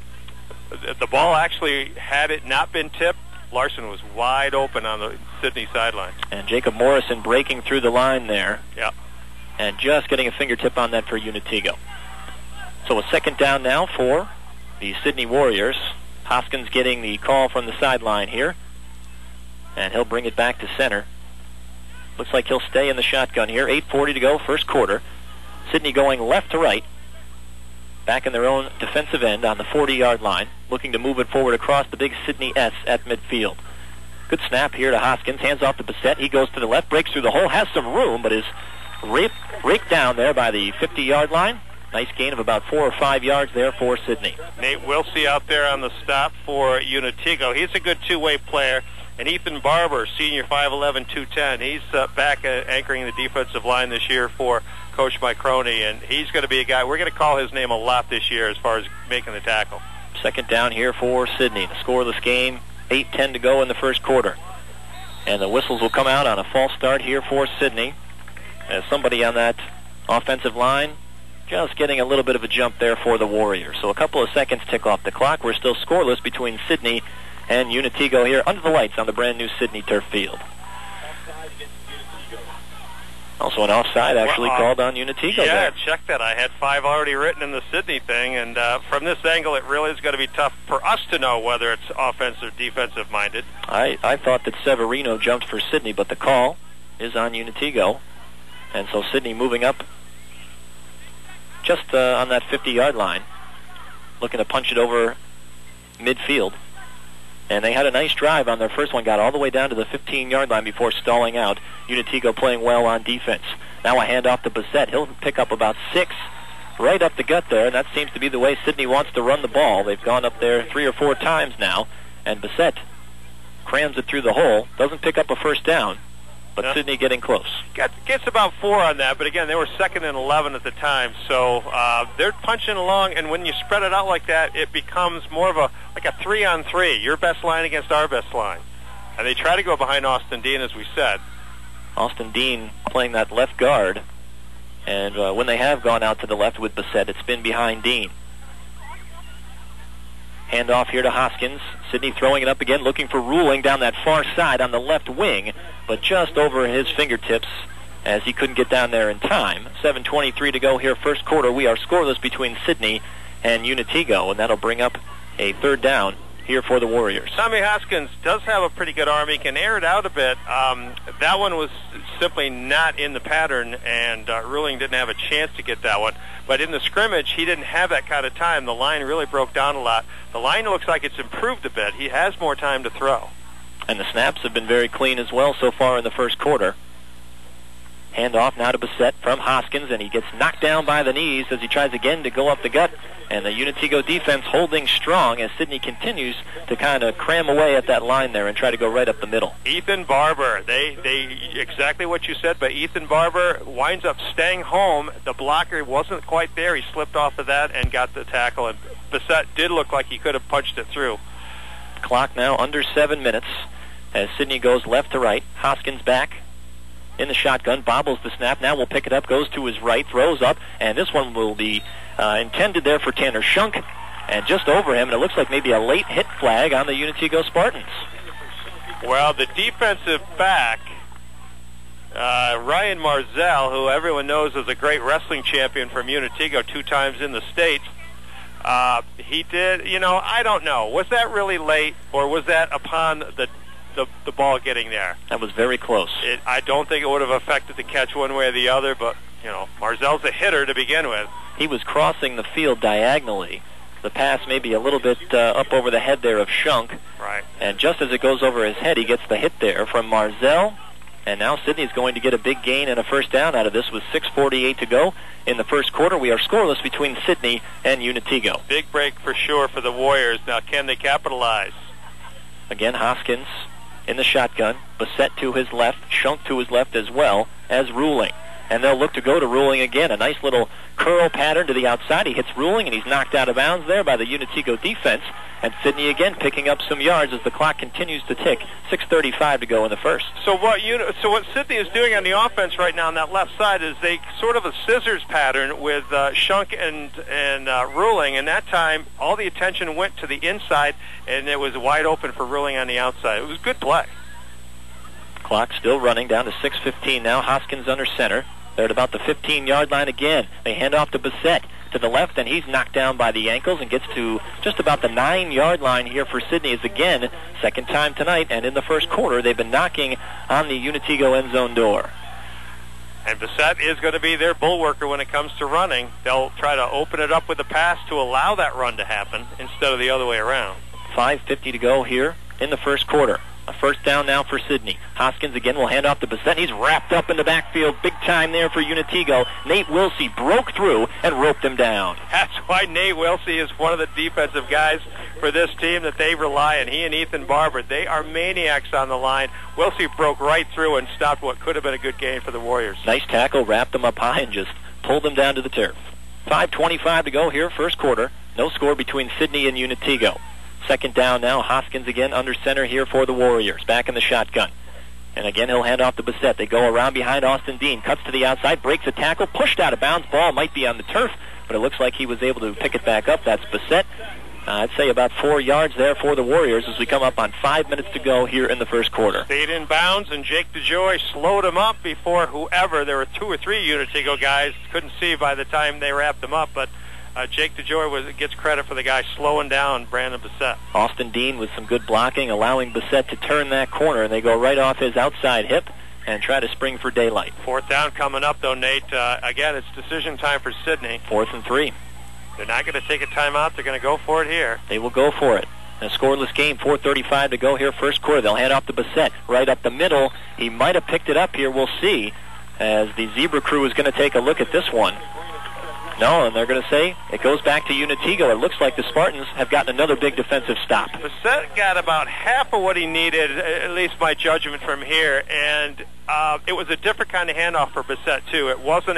ball actually, had it not been tipped, Larson was wide open on the Sidney sideline. And Jacob Morrison breaking through the line there. Yeah. And just getting a fingertip on that for Unitego. So a 2nd down now for the Sidney Warriors. Hoskins getting the call from the sideline here. And he'll bring it back to center. Looks like he'll stay in the shotgun here. 8:40 to go, first quarter. Sidney going left to right. Back in their own defensive end on the 40-yard line. Looking to move it forward across the big Sidney S at midfield. Good snap here to Hoskins. Hands off to Bissett. He goes to the left, breaks through the hole, has some room, but is raked down there by the 50-yard line. Nice gain of about 4 or 5 yards there for Sidney. Nate Wilsey out there on the stop for Unitego. He's a good two-way player. And Ethan Barber, senior 5'11", 210. He's back anchoring the defensive line this year for Coach Microni, and he's going to be a guy. We're going to call his name a lot this year as far as making the tackle. 2nd down here for Sidney. The scoreless game, 8:10 to go in the first quarter. And the whistles will come out on a false start here for Sidney, as somebody on that offensive line just getting a little bit of a jump there for the Warriors. So a couple of seconds tick off the clock. We're still scoreless between Sidney and Unitego here under the lights on the brand new Sidney turf field. Also an offside actually called on Unitego there. Yeah, check that. I had 5 already written in the Sidney thing, and from this angle it really is going to be tough for us to know whether it's offensive or defensive minded. I thought that Severino jumped for Sidney, but the call is on Unitego. And so Sidney moving up just on that 50-yard line, looking to punch it over midfield. And they had a nice drive on their first one, got all the way down to the 15-yard line before stalling out. Unitego playing well on defense. Now a handoff to Bissett. He'll pick up about 6 right up the gut there, and that seems to be the way Sidney wants to run the ball. They've gone up there 3 or 4 times now, and Bissett crams it through the hole. Doesn't pick up a first down, but no. Sidney getting close. Gets about 4 on that, but again, they were 2nd and 11 at the time, so they're punching along, and when you spread it out like that, it becomes more of a 3-on-3, your best line against our best line. And they try to go behind Austin Dean, as we said. Austin Dean playing that left guard, and when they have gone out to the left with Bissett, it's been behind Dean. Handoff here to Hoskins. Sidney throwing it up again, looking for Ruling down that far side on the left wing, but just over his fingertips as he couldn't get down there in time. 7:23 to go here, first quarter. We are scoreless between Sidney and Unitego, and that'll bring up a 3rd down here for the Warriors. Tommy Hoskins does have a pretty good arm. He can air it out a bit. That one was simply not in the pattern, and Ruling didn't have a chance to get that one. But in the scrimmage, he didn't have that kind of time. The line really broke down a lot. The line looks like it's improved a bit. He has more time to throw. And the snaps have been very clean as well so far in the first quarter. Handoff now to Bissett from Hoskins, and he gets knocked down by the knees as he tries again to go up the gut. And the Unitigo defense holding strong as Sidney continues to kind of cram away at that line there and try to go right up the middle. Ethan Barber, they exactly what you said, but Ethan Barber winds up staying home. The blocker wasn't quite there. He slipped off of that and got the tackle, and Bissett did look like he could have punched it through. Clock now under 7 minutes as Sidney goes left to right. Hoskins back in the shotgun, bobbles the snap, now will pick it up, goes to his right, throws up, and this one will be intended there for Tanner Shunk, and just over him, and it looks like maybe a late hit flag on the Unitigo Spartans. Well, the defensive back, Ryan Marzell, who everyone knows is a great wrestling champion from Unitigo 2 times in the States, he did, I don't know, was that really late, or was that upon the ball getting there? That was very close. I don't think it would have affected the catch one way or the other, but, Marzell's a hitter to begin with. He was crossing the field diagonally. The pass maybe a little bit up over the head there of Shunk. Right. And just as it goes over his head, he gets the hit there from Marzell. And now Sidney's going to get a big gain and a first down out of this with 6:48 to go in the first quarter. We are scoreless between Sidney and Unitigo. Big break for sure for the Warriors. Now, can they capitalize? Again, Hoskins in the shotgun. Bissett to his left. Shunk to his left as well as Ruling. And they'll look to go to Ruling again. A nice little curl pattern to the outside. He hits Ruling, and he's knocked out of bounds there by the Unitigo defense. And Sidney again picking up some yards as the clock continues to tick. 6:35 to go in the first. So what Sidney is doing on the offense right now on that left side is they sort of a scissors pattern with Shunk and Ruling. And that time, all the attention went to the inside, and it was wide open for Ruling on the outside. It was good play. Clock still running down to 6:15 now. Hoskins under center. They're at about the 15-yard line again. They hand off to Bissett to the left, and he's knocked down by the ankles and gets to just about the 9-yard line here for Sidney. Is again second time tonight, and in the first quarter they've been knocking on the Unitigo end zone door. And Bissett is going to be their bulwarker when it comes to running. They'll try to open it up with a pass to allow that run to happen instead of the other way around. 5:50 to go here in the first quarter. A first down now for Sidney. Hoskins again will hand off to Bissett. He's wrapped up in the backfield big time there for Unitigo. Nate Wilsey broke through and roped him down. That's why Nate Wilsey is one of the defensive guys for this team that they rely on. He and Ethan Barber, they are maniacs on the line. Wilsey broke right through and stopped what could have been a good game for the Warriors. Nice tackle, wrapped him up high and just pulled him down to the turf. 5:25 to go here, first quarter. No score between Sidney and Unitigo. Second down now. Hoskins again under center here for the Warriors. Back in the shotgun. And again, he'll hand off to Bissett. They go around behind Austin Dean. Cuts to the outside. Breaks a tackle. Pushed out of bounds. Ball might be on the turf, but it looks like he was able to pick it back up. That's Bissett. I'd say about 4 yards there for the Warriors as we come up on 5 minutes to go here in the first quarter. Stayed in bounds, and Jake DeJoy slowed him up before whoever. There were 2 or 3 Unitigo guys. Couldn't see by the time they wrapped him up, but Jake DeJoy gets credit for the guy slowing down Brandon Bissett. Austin Dean with some good blocking, allowing Bissett to turn that corner, and they go right off his outside hip and try to spring for daylight. Fourth down coming up, though, Nate. Again, it's decision time for Sidney. 4th and 3. They're not going to take a timeout. They're going to go for it here. They will go for it. A scoreless game, 4:35 to go here, first quarter. They'll hand off to Bissett right up the middle. He might have picked it up here. We'll see as the Zebra crew is going to take a look at this one. No, and they're going to say it goes back to Unitigo. It looks like the Spartans have gotten another big defensive stop. Bissett got about half of what he needed, at least my judgment from here, and it was a different kind of handoff for Bissett too. It wasn't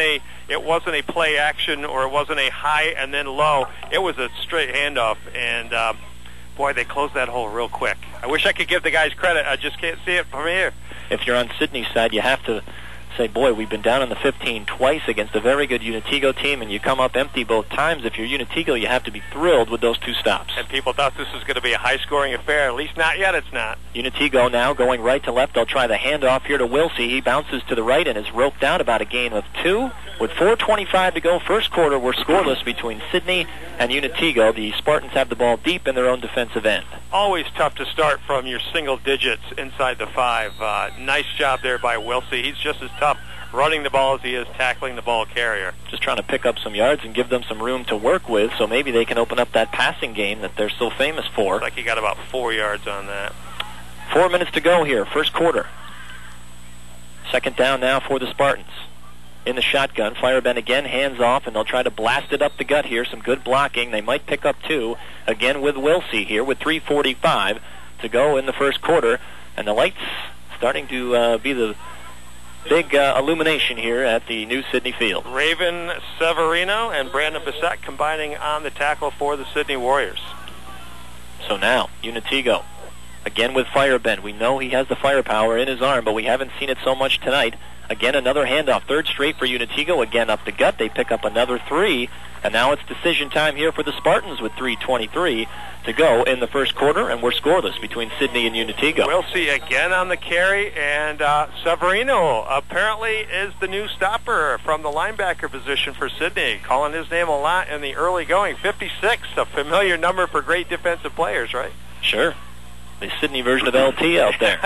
a play action, or it wasn't a high and then low. It was a straight handoff, and boy, they closed that hole real quick. I wish I could give the guys credit. I just can't see it from here. If you're on Sidney's side, you have to say, boy, we've been down in the 15 twice against a very good Unitigo team, and you come up empty both times. If you're Unitigo, you have to be thrilled with those 2 stops. And people thought this was going to be a high-scoring affair. At least not yet, it's not. Unitigo now going right to left. They'll try the handoff here to Wilsey. He bounces to the right and is roped out about a gain of 2. With 4:25 to go, first quarter, we're scoreless between Sidney and Unitigo. The Spartans have the ball deep in their own defensive end. Always tough to start from your single digits inside the 5. Nice job there by Wilsey. He's just as tough running the ball as he is tackling the ball carrier. Just trying to pick up some yards and give them some room to work with, so maybe they can open up that passing game that they're so famous for. Looks like he got about 4 yards on that. 4 minutes to go here, first quarter. Second down now for the Spartans. In the shotgun, Firebend again, hands off, and they'll try to blast it up the gut here. Some good blocking. They might pick up 2. Again with Wilsey here with 3:45 to go in the first quarter. And the lights starting to be the big illumination here at the new Sidney Field. Raven Severino and Brandon Bissett combining on the tackle for the Sidney Warriors. So now, Unitigo, again with Firebend. We know he has the firepower in his arm, but we haven't seen it so much tonight. Again, another handoff. Third straight for Unitigo. Again, up the gut. They pick up another 3. And now it's decision time here for the Spartans with 3:23 to go in the first quarter. And we're scoreless between Sidney and Unitigo. We'll see again on the carry. And Severino apparently is the new stopper from the linebacker position for Sidney. Calling his name a lot in the early going. 56, a familiar number for great defensive players, right? Sure. The Sidney version of LT out there.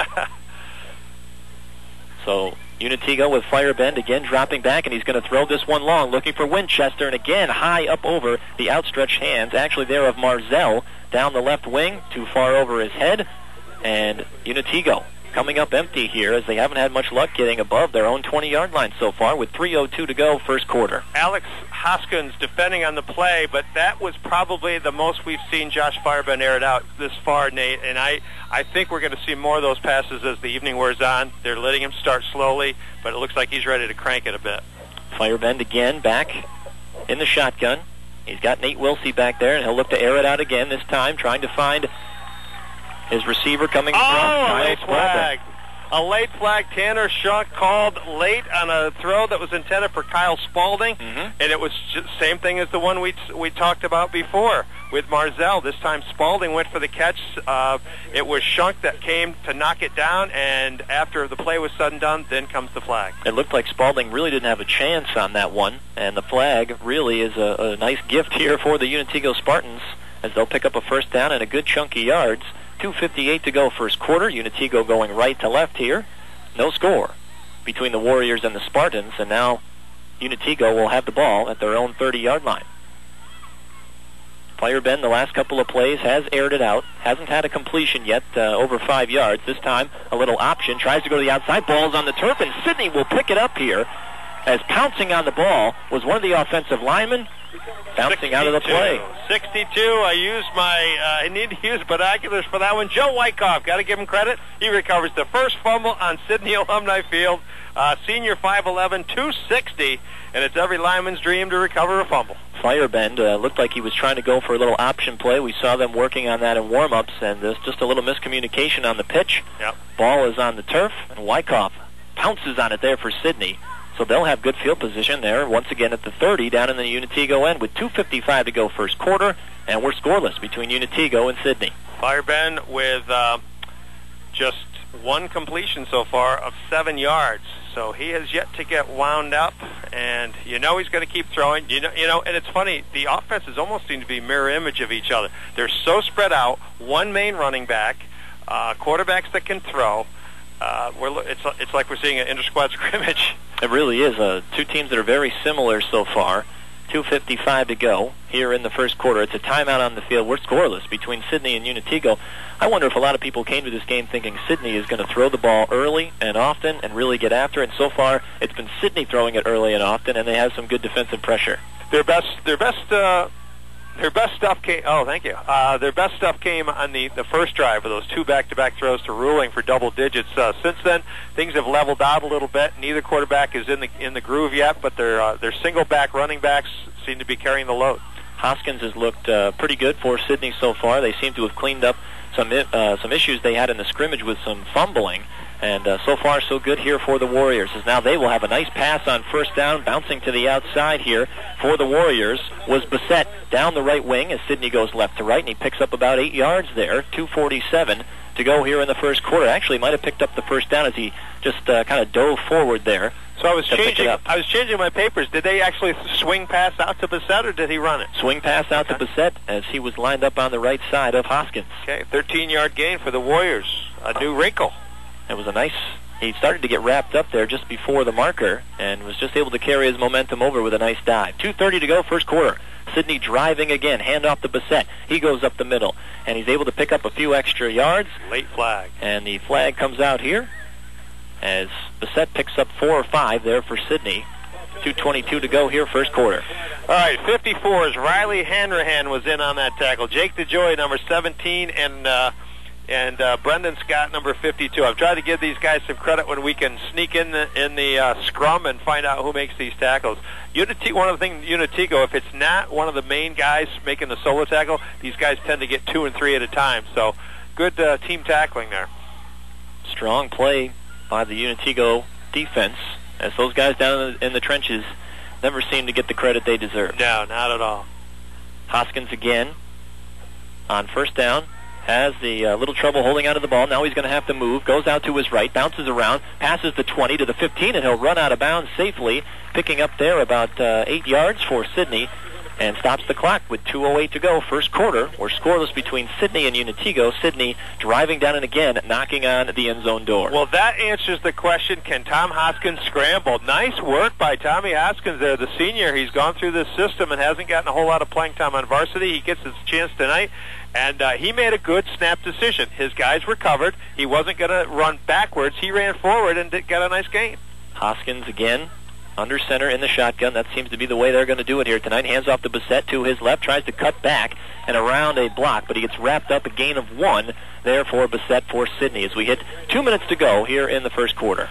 So Unitigo with Firebend again dropping back, and he's going to throw this one long, looking for Winchester, and again high up over the outstretched hands, actually there of Marzell, down the left wing, too far over his head, and Unitigo coming up empty here as they haven't had much luck getting above their own 20-yard line so far with 3:02 to go first quarter. Alex Hoskins defending on the play, but that was probably the most we've seen Josh Firebend air it out this far, Nate, and I think we're going to see more of those passes as the evening wears on. They're letting him start slowly, but it looks like he's ready to crank it a bit. Firebend again back in the shotgun. He's got Nate Wilsey back there, and he'll look to air it out again, this time trying to find his receiver coming from Kyle late flag. A late flag. Tanner Schunk called late on a throw that was intended for Kyle Spaulding, and it was just the same thing as the one we talked about before with Marzell. This time Spaulding went for the catch. It was Schunk that came to knock it down, and after the play was said and done, then comes the flag. It looked like Spaulding really didn't have a chance on that one, and the flag really is a nice gift here for the Unitigo Spartans as they'll pick up a first down and a good chunk of yards. 2:58 to go first quarter. Unitigo going right to left here. No score between the Warriors and the Spartans, and now Unitigo will have the ball at their own 30-yard line. Firebend, the last couple of plays, has aired it out. Hasn't had a completion yet, over 5 yards. This time, a little option. Tries to go to the outside. Ball's on the turf, and Sidney will pick it up here as pouncing on the ball was one of the offensive linemen. Bouncing 62, out of the play. 62. I need to use binoculars for that one. Joe Wyckoff, got to give him credit. He recovers the first fumble on Sidney Alumni Field. Senior 5'11", 260, and it's every lineman's dream to recover a fumble. Firebend looked like he was trying to go for a little option play. We saw them working on that in warm-ups, and there's just a little miscommunication on the pitch. Yep. Ball is on the turf, and Wyckoff pounces on it there for Sidney. So they'll have good field position there once again at the 30 down in the Unitigo end with 2:55 to go first quarter, and we're scoreless between Unitigo and Sidney. Firebend with just one completion so far of 7 yards. So he has yet to get wound up, and you know he's going to keep throwing. You know, and it's funny, the offenses almost seem to be mirror image of each other. They're so spread out, one main running back, quarterbacks that can throw. It's like we're seeing an inter-squad scrimmage. It really is. Two teams that are very similar so far. 2:55 to go here in the first quarter. It's a timeout on the field. We're scoreless between Sidney and Unitigo. I wonder if a lot of people came to this game thinking Sidney is going to throw the ball early and often and really get after it. And so far, it's been Sidney throwing it early and often, and they have some good defensive pressure. Their best stuff came. Oh, thank you. Their best stuff came on the first drive of those two back-to-back throws to Ruling for double digits. Since then, things have leveled out a little bit. Neither quarterback is in the groove yet, but their single-back running backs seem to be carrying the load. Hoskins has looked pretty good for Sidney so far. They seem to have cleaned up some issues they had in the scrimmage with some fumbling. And so far, so good here for the Warriors, as now they will have a nice pass on first down, bouncing to the outside here for the Warriors was Bissett down the right wing as Sidney goes left to right, and he picks up about 8 yards there, 2:47 to go here in the first quarter. Actually, might have picked up the first down as he just kind of dove forward there. So I was changing my papers. Did they actually swing pass out to Bissett, or did he run it? Swing pass out to Bissett as he was lined up on the right side of Hoskins. Okay, 13-yard gain for the Warriors. A new wrinkle. It was he started to get wrapped up there just before the marker and was just able to carry his momentum over with a nice dive. 2:30 to go first quarter. Sidney driving again, hand off to Bissett. He goes up the middle, and he's able to pick up a few extra yards. Late flag. And the flag comes out here. as Bissett picks up 4 or 5 there for Sidney. 2:22 to go here, first quarter. All right, 54's Riley Hanrahan was in on that tackle. Jake DeJoy, number 17, and Brendan Scott, number 52. I've tried to give these guys some credit when we can sneak in the scrum and find out who makes these tackles. One of the things, Unitigo, if it's not one of the main guys making the solo tackle, these guys tend to get 2 and 3 at a time. So good team tackling there. Strong play by the Unitigo defense, as those guys down in the trenches never seem to get the credit they deserve. No, not at all. Hoskins again on first down. Has the little trouble holding onto the ball. Now he's going to have to move. Goes out to his right, bounces around, passes the 20 to the 15, and he'll run out of bounds safely, picking up there about 8 yards for Sidney, and stops the clock with 2:08 to go. First quarter, we're scoreless between Sidney and Unitigo. Sidney driving down and again, knocking on the end zone door. Well, that answers the question, can Tom Hoskins scramble? Nice work by Tommy Hoskins there, the senior. He's gone through this system and hasn't gotten a whole lot of playing time on varsity. He gets his chance tonight, and he made a good snap decision. His guys were covered. He wasn't going to run backwards. He ran forward and got a nice gain. Hoskins again, under center in the shotgun. That seems to be the way they're going to do it here tonight. Hands off to Bissett to his left, tries to cut back and around a block, but he gets wrapped up, a gain of 1 there for Bissett for Sidney as we hit 2 minutes to go here in the first quarter.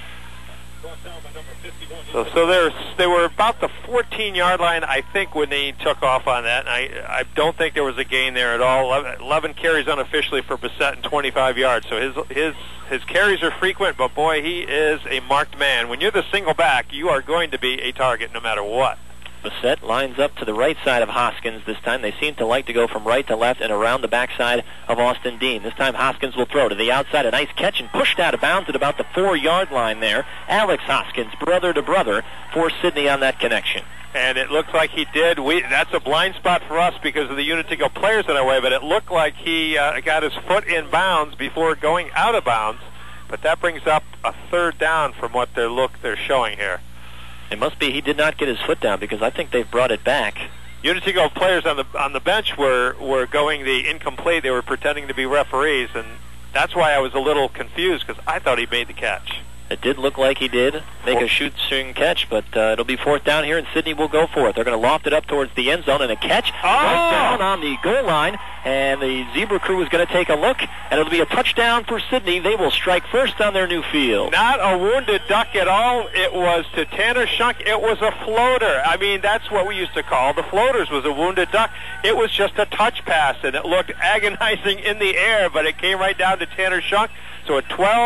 So they were about the 14-yard line, I think, when they took off on that. And I don't think there was a gain there at all. 11 carries unofficially for Bissett and 25 yards. So his carries are frequent, but boy, he is a marked man. When you're the single back, you are going to be a target no matter what. Bissett lines up to the right side of Hoskins this time. They seem to like to go from right to left and around the backside of Austin Dean. This time Hoskins will throw to the outside. A nice catch and pushed out of bounds at about the 4-yard line there. Alex Hoskins, brother to brother, for Sidney on that connection. And it looks like he did. That's a blind spot for us because of the Unitigo players in our way, but it looked like he got his foot in bounds before going out of bounds. But that brings up a third down from what they're showing here. It must be he did not get his foot down because I think they've brought it back. Unitigo players on the bench were going the incomplete. They were pretending to be referees, and that's why I was a little confused because I thought he made the catch. It did look like he did make a shooting catch, but it'll be fourth down here, and Sidney will go for it. They're going to loft it up towards the end zone, and a catch right down on the goal line, and the Zebra crew is going to take a look, and it'll be a touchdown for Sidney. They will strike first on their new field. Not a wounded duck at all. It was to Tanner Shunk. It was a floater. I mean, that's what we used to call the floaters, was a wounded duck. It was just a touch pass, and it looked agonizing in the air, but it came right down to Tanner Shunk. So a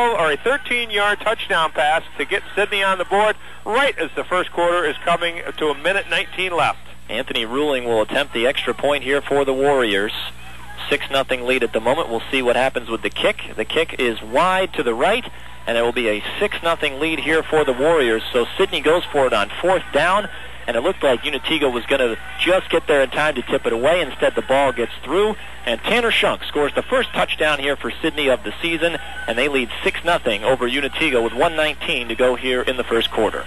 13-yard touchdown pass to get Sidney on the board right as the first quarter is coming to a minute 19 left. Anthony Ruling will attempt the extra point here for the Warriors. 6-0 lead at the moment. We'll see what happens with the kick. The kick is wide to the right, and it will be a 6-0 lead here for the Warriors. So Sidney goes for it on fourth down, and it looked like Unitigo was going to just get there in time to tip it away. Instead, the ball gets through, and Tanner Shunk scores the first touchdown here for Sidney of the season, and they lead 6-0 over Unitigo with 1:19 to go here in the first quarter.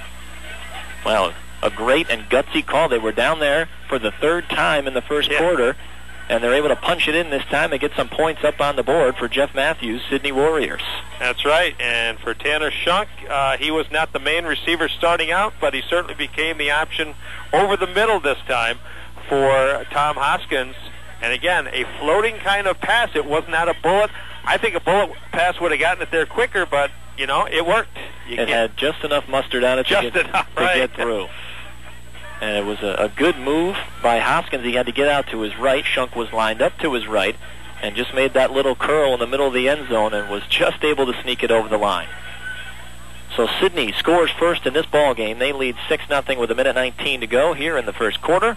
Well, a great and gutsy call. They were down there for the third time in the first quarter, and they're able to punch it in this time and get some points up on the board for Jeff Matthews, Sidney Warriors. That's right, and for Tanner Shunk, he was not the main receiver starting out, but he certainly became the option over the middle this time for Tom Hoskins. And again, a floating kind of pass. It was not a bullet. I think a bullet pass would have gotten it there quicker, but, you know, it worked. It had just enough mustard on it to get through. And it was a good move by Hoskins. He had to get out to his right. Shunk was lined up to his right and just made that little curl in the middle of the end zone and was just able to sneak it over the line. So Sidney scores first in this ball game. They lead 6-0 with a minute 19 to go here in the first quarter.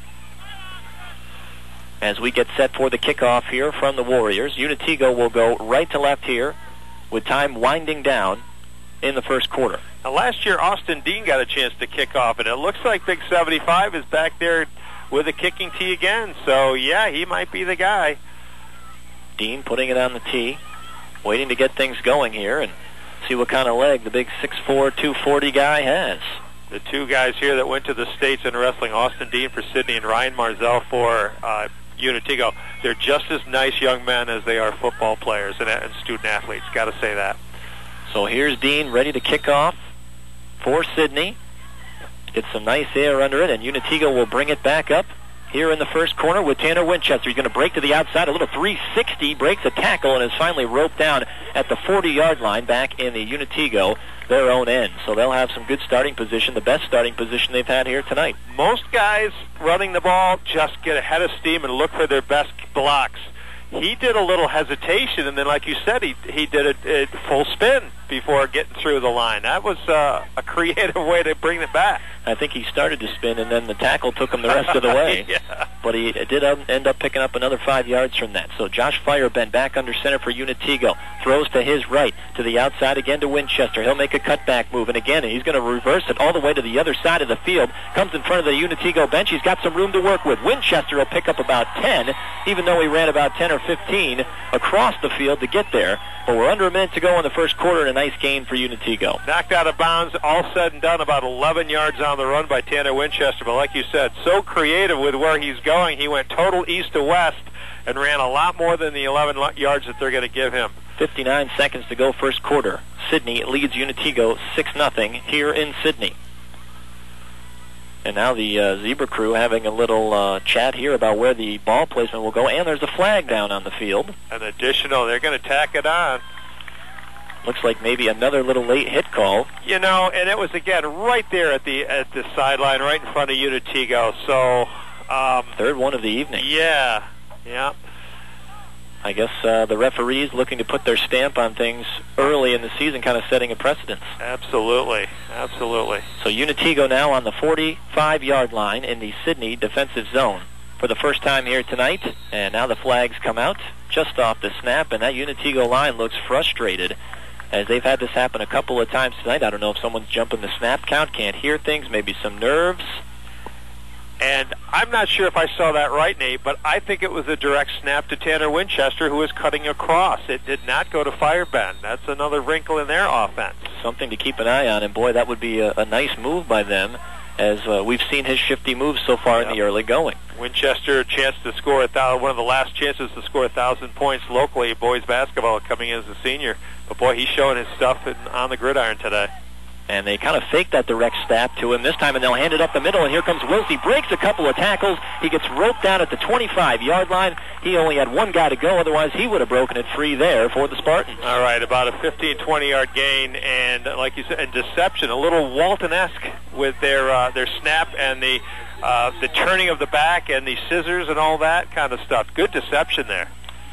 As we get set for the kickoff here from the Warriors, Unitigo will go right to left here with time winding down in the first quarter. Now, last year, Austin Dean got a chance to kick off, and it looks like Big 75 is back there with a kicking tee again. So, yeah, he might be the guy. Dean putting it on the tee, waiting to get things going here and see what kind of leg the big 6'4", 240 guy has. The two guys here that went to the States in wrestling, Austin Dean for Sidney and Ryan Marzell for Unitigo, they're just as nice young men as they are football players and student athletes. Got to say that. So here's Dean ready to kick off for Sidney. Get some nice air under it, and Unitigo will bring it back up here in the first corner with Tanner Winchester. He's going to break to the outside, a little 360, breaks a tackle, and is finally roped down at the 40-yard line back in the Unitigo, their own end. So they'll have some good starting position, the best starting position they've had here tonight. Most guys running the ball just get ahead of steam and look for their best blocks. He did a little hesitation, and then, like you said, he did a full spin before getting through the line. That was a creative way to bring it back. I think he started to spin, and then the tackle took him the rest of the way. Yeah. But he did end up picking up another 5 yards from that. So Josh Firebend back under center for Unitigo. Throws to his right, to the outside again to Winchester. He'll make a cutback move, and again, he's going to reverse it all the way to the other side of the field. Comes in front of the Unitigo bench. He's got some room to work with. Winchester will pick up about 10, even though he ran about 10 or 15 across the field to get there. But we're under a minute to go in the first quarter, and a nice gain for Unitigo. Knocked out of bounds, all said and done, about 11 yards on the run by Tanner Winchester. But like you said, so creative with where he's going. He went total east to west and ran a lot more than the 11 yards that they're going to give him. 59 seconds to go first quarter. Sidney leads Unitigo 6-0 here in Sidney. And now the Zebra crew having a little chat here about where the ball placement will go. And there's a flag down on the field. An additional, they're going to tack it on. Looks like maybe another little late hit call. You know, and it was, again, right there at the sideline, right in front of Unitigo. So, third one of the evening. Yeah. I guess the referees looking to put their stamp on things early in the season, kind of setting a precedence. Absolutely. So Unitigo now on the 45-yard line in the Sidney defensive zone for the first time here tonight. And now the flags come out just off the snap, and that Unitigo line looks frustrated as they've had this happen a couple of times tonight. I don't know if someone's jumping the snap count, can't hear things, maybe some nerves. And I'm not sure if I saw that right, Nate, but I think it was a direct snap to Tanner Winchester, who was cutting across. It did not go to Firebend. That's another wrinkle in their offense. Something to keep an eye on, and boy, that would be a nice move by them, as we've seen his shifty moves so far in the early going. Winchester, a chance to score one of the last chances to score 1,000 points locally, boys basketball, coming in as a senior. But boy, he's showing his stuff on the gridiron today. And they kind of fake that direct snap to him this time, and they'll hand it up the middle, and here comes Wilsey. Breaks a couple of tackles. He gets roped down at the 25-yard line. He only had one guy to go, otherwise he would have broken it free there for the Spartans. All right, about a 15, 20-yard gain, and like you said, and deception, a little Walton-esque with their snap and the turning of the back and the scissors and all that kind of stuff. Good deception there.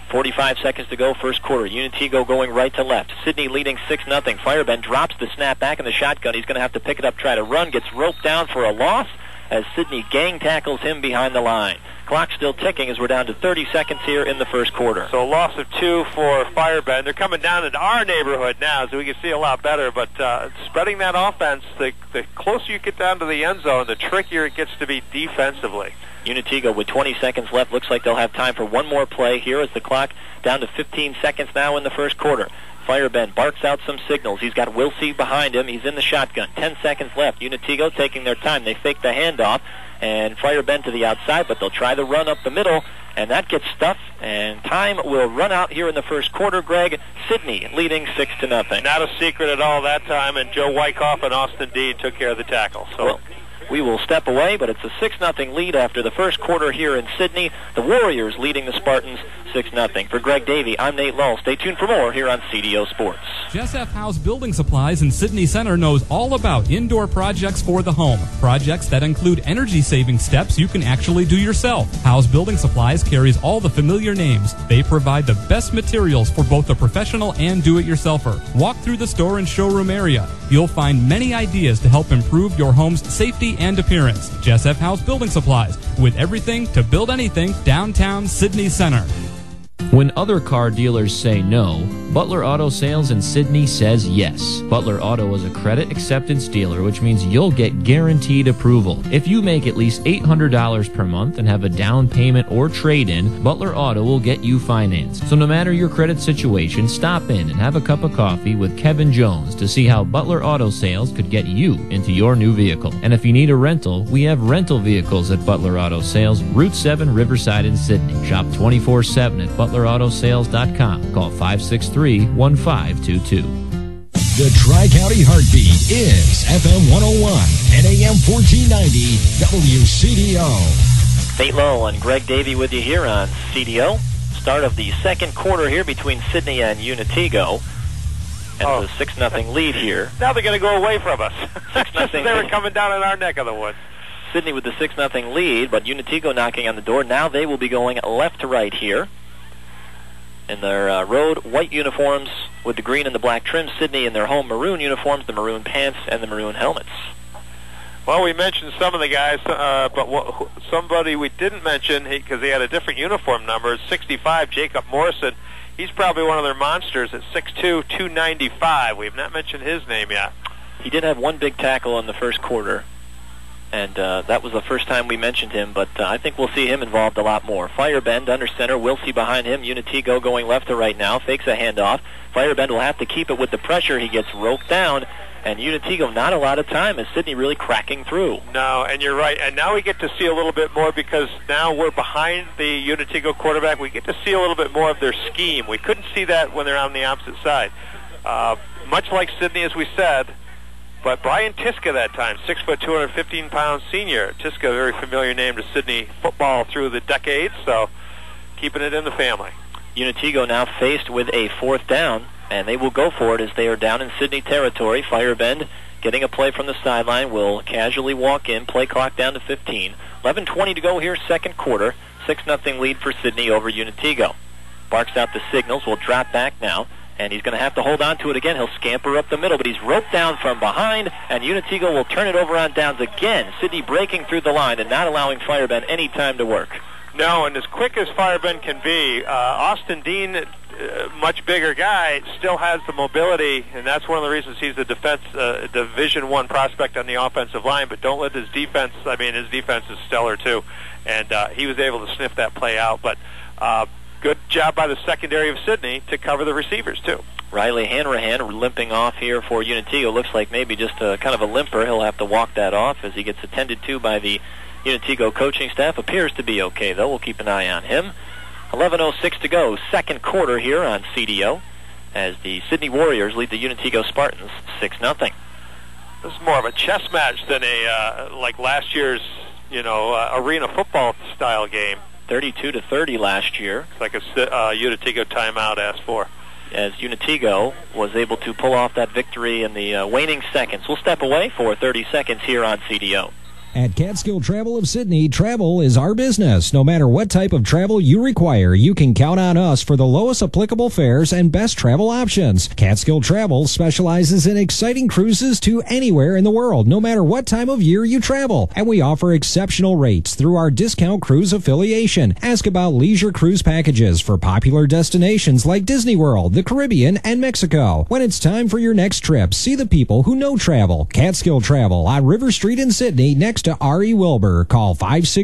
45 seconds to go, first quarter. Unitigo going right to left. Sidney leading 6-0. Firebend drops the snap back in the shotgun. He's going to have to pick it up, try to run. Gets roped down for a loss as Sidney gang tackles him behind the line. Clock still ticking as we're down to 30 seconds here in the first quarter. So a loss of 2 for Firebend. They're coming down into our neighborhood now, so we can see a lot better. But spreading that offense, the closer you get down to the end zone, the trickier it gets to be defensively. Unitigo with 20 seconds left. Looks like they'll have time for one more play here as the clock down to 15 seconds now in the first quarter. Firebend barks out some signals. He's got Wilsey behind him. He's in the shotgun. 10 seconds left. Unitigo taking their time. They fake the handoff, and Firebend to the outside, but they'll try the run up the middle, and that gets stuffed, and time will run out here in the first quarter, Greg. Sidney leading 6-0. Not a secret at all that time, and Joe Wyckoff and Austin Dean took care of the tackle. So. We will step away, but it's a 6-0 lead after the first quarter here in Sidney. The Warriors leading the Spartans 6-0. For Greg Davey, I'm Nate Lull. Stay tuned for more here on CDO Sports. Jess F. House Building Supplies in Sidney Center knows all about indoor projects for the home. Projects that include energy-saving steps you can actually do yourself. House Building Supplies carries all the familiar names. They provide the best materials for both the professional and do-it-yourselfer. Walk through the store and showroom area. You'll find many ideas to help improve your home's safety and appearance. Jess F. House Building Supplies, with everything to build anything, downtown Sidney Center. When other car dealers say no, Butler Auto Sales in Sidney says yes. Butler Auto is a credit acceptance dealer, which means you'll get guaranteed approval. If you make at least $800 per month and have a down payment or trade-in, Butler Auto will get you financed. So no matter your credit situation, stop in and have a cup of coffee with Kevin Jones to see how Butler Auto Sales could get you into your new vehicle. And if you need a rental, we have rental vehicles at Butler Auto Sales, Route 7, Riverside in Sidney. Shop 24/7 at ButlerAutoSales.com. Call 563-1522. The Tri-County Heartbeat is FM 101 and AM 1490 WCDO. Nate Lowe and Greg Davey with you here on CDO. Start of the second quarter here between Sidney and Unitigo. And it's a 6-0 lead here. Now they're going to go away from us. 6-0. Just as they were coming down in our neck of the woods. Sidney with the 6-0 lead, but Unitigo knocking on the door. Now they will be going left to right here in their road white uniforms with the green and the black trim. Sidney in their home maroon uniforms, the maroon pants and the maroon helmets. Well, we mentioned some of the guys, but somebody we didn't mention because he had a different uniform number, 65, Jacob Morrison. He's probably one of their monsters at 6'2", 295. We've not mentioned his name yet. He did have one big tackle in the first quarter, and that was the first time we mentioned him, but I think we'll see him involved a lot more. Firebend under center, Wilsey behind him, Unitigo going left to right now, fakes a handoff. Firebend will have to keep it with the pressure. He gets roped down, and Unitigo not a lot of time as Sidney really cracking through. No, and you're right. And now we get to see a little bit more because now we're behind the Unitigo quarterback. We get to see a little bit more of their scheme. We couldn't see that when they're on the opposite side. Much like Sidney, as we said, but Brian Tiska that time, 6 foot, 215-pound senior. Tiska, a very familiar name to Sidney football through the decades, so keeping it in the family. Unitigo now faced with a 4th down, and they will go for it as they are down in Sidney territory. Firebend getting a play from the sideline will casually walk in, play clock down to 15. 11:20 to go here, second quarter. 6-0 lead for Sidney over Unitigo. Barks out the signals, will drop back now, and he's going to have to hold on to it again. He'll scamper up the middle, but he's roped down from behind, and Unitigo will turn it over on downs again. Sidney breaking through the line and not allowing Firebend any time to work. No, and as quick as Firebend can be, Austin Dean, much bigger guy, still has the mobility, and that's one of the reasons he's the Division I prospect on the offensive line, but don't let his defense, his defense is stellar too, and he was able to sniff that play out, but good job by the secondary of Sidney to cover the receivers too. Riley Hanrahan limping off here for Unitigo. Looks like maybe just a kind of a limper. He'll have to walk that off as he gets attended to by the Unitigo coaching staff. Appears to be okay, though. We'll keep an eye on him. 11:06 to go, second quarter here on CDO, as the Sidney Warriors lead the Unitigo Spartans 6-0. This is more of a chess match than like last year's, arena football style game. 32-30 last year. It's like a Unitigo timeout asked for. As Unitigo was able to pull off that victory in the waning seconds. We'll step away for 30 seconds here on CDO. At Catskill Travel of Sidney, travel is our business. No matter what type of travel you require, you can count on us for the lowest applicable fares and best travel options. Catskill Travel specializes in exciting cruises to anywhere in the world, no matter what time of year you travel. And we offer exceptional rates through our discount cruise affiliation. Ask about leisure cruise packages for popular destinations like Disney World, the Caribbean, and Mexico. When it's time for your next trip, see the people who know travel. Catskill Travel on River Street in Sidney, next to R.E. Wilbur. Call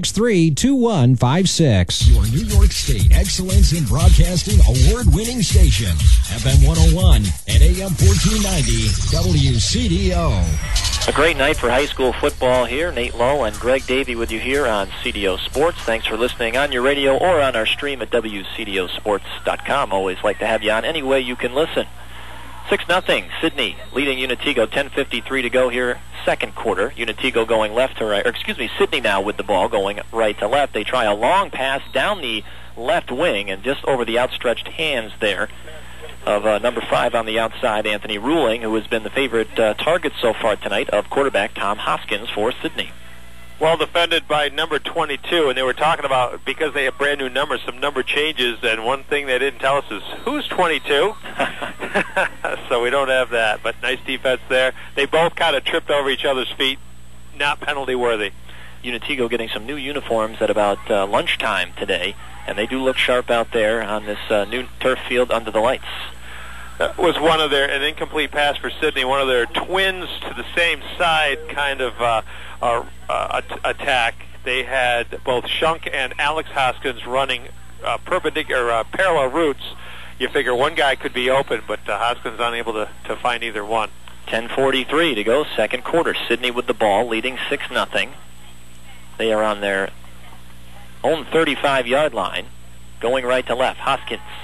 563-2156. Your New York State Excellence in Broadcasting award-winning station. FM 101 and AM 1490 WCDO. A great night for high school football here. Nate Lowe and Greg Davey with you here on CDO Sports. Thanks for listening on your radio or on our stream at WCDOsports.com. Always like to have you on any way you can listen. 6-0, Sidney leading Unitigo, 10:53 to go here, second quarter. Unitigo going left to right, Sidney now with the ball going right to left. They try a long pass down the left wing and just over the outstretched hands there of number 5 on the outside, Anthony Ruling, who has been the favorite target so far tonight of quarterback Tom Hoskins for Sidney. Well defended by number 22, and they were talking about, because they have brand new numbers, some number changes, and one thing they didn't tell us is, who's 22? So we don't have that, but nice defense there. They both kind of tripped over each other's feet, not penalty worthy. Unitigo getting some new uniforms at about lunchtime today, and they do look sharp out there on this new turf field under the lights. That was an incomplete pass for Sidney, one of their twins to the same side kind of attack. They had both Shunk and Alex Hoskins running parallel routes. You figure one guy could be open, but Hoskins unable to find either one. 10:43 to go, second quarter. Sidney with the ball, leading 6-0. They are on their own 35-yard line, going right to left. Hoskins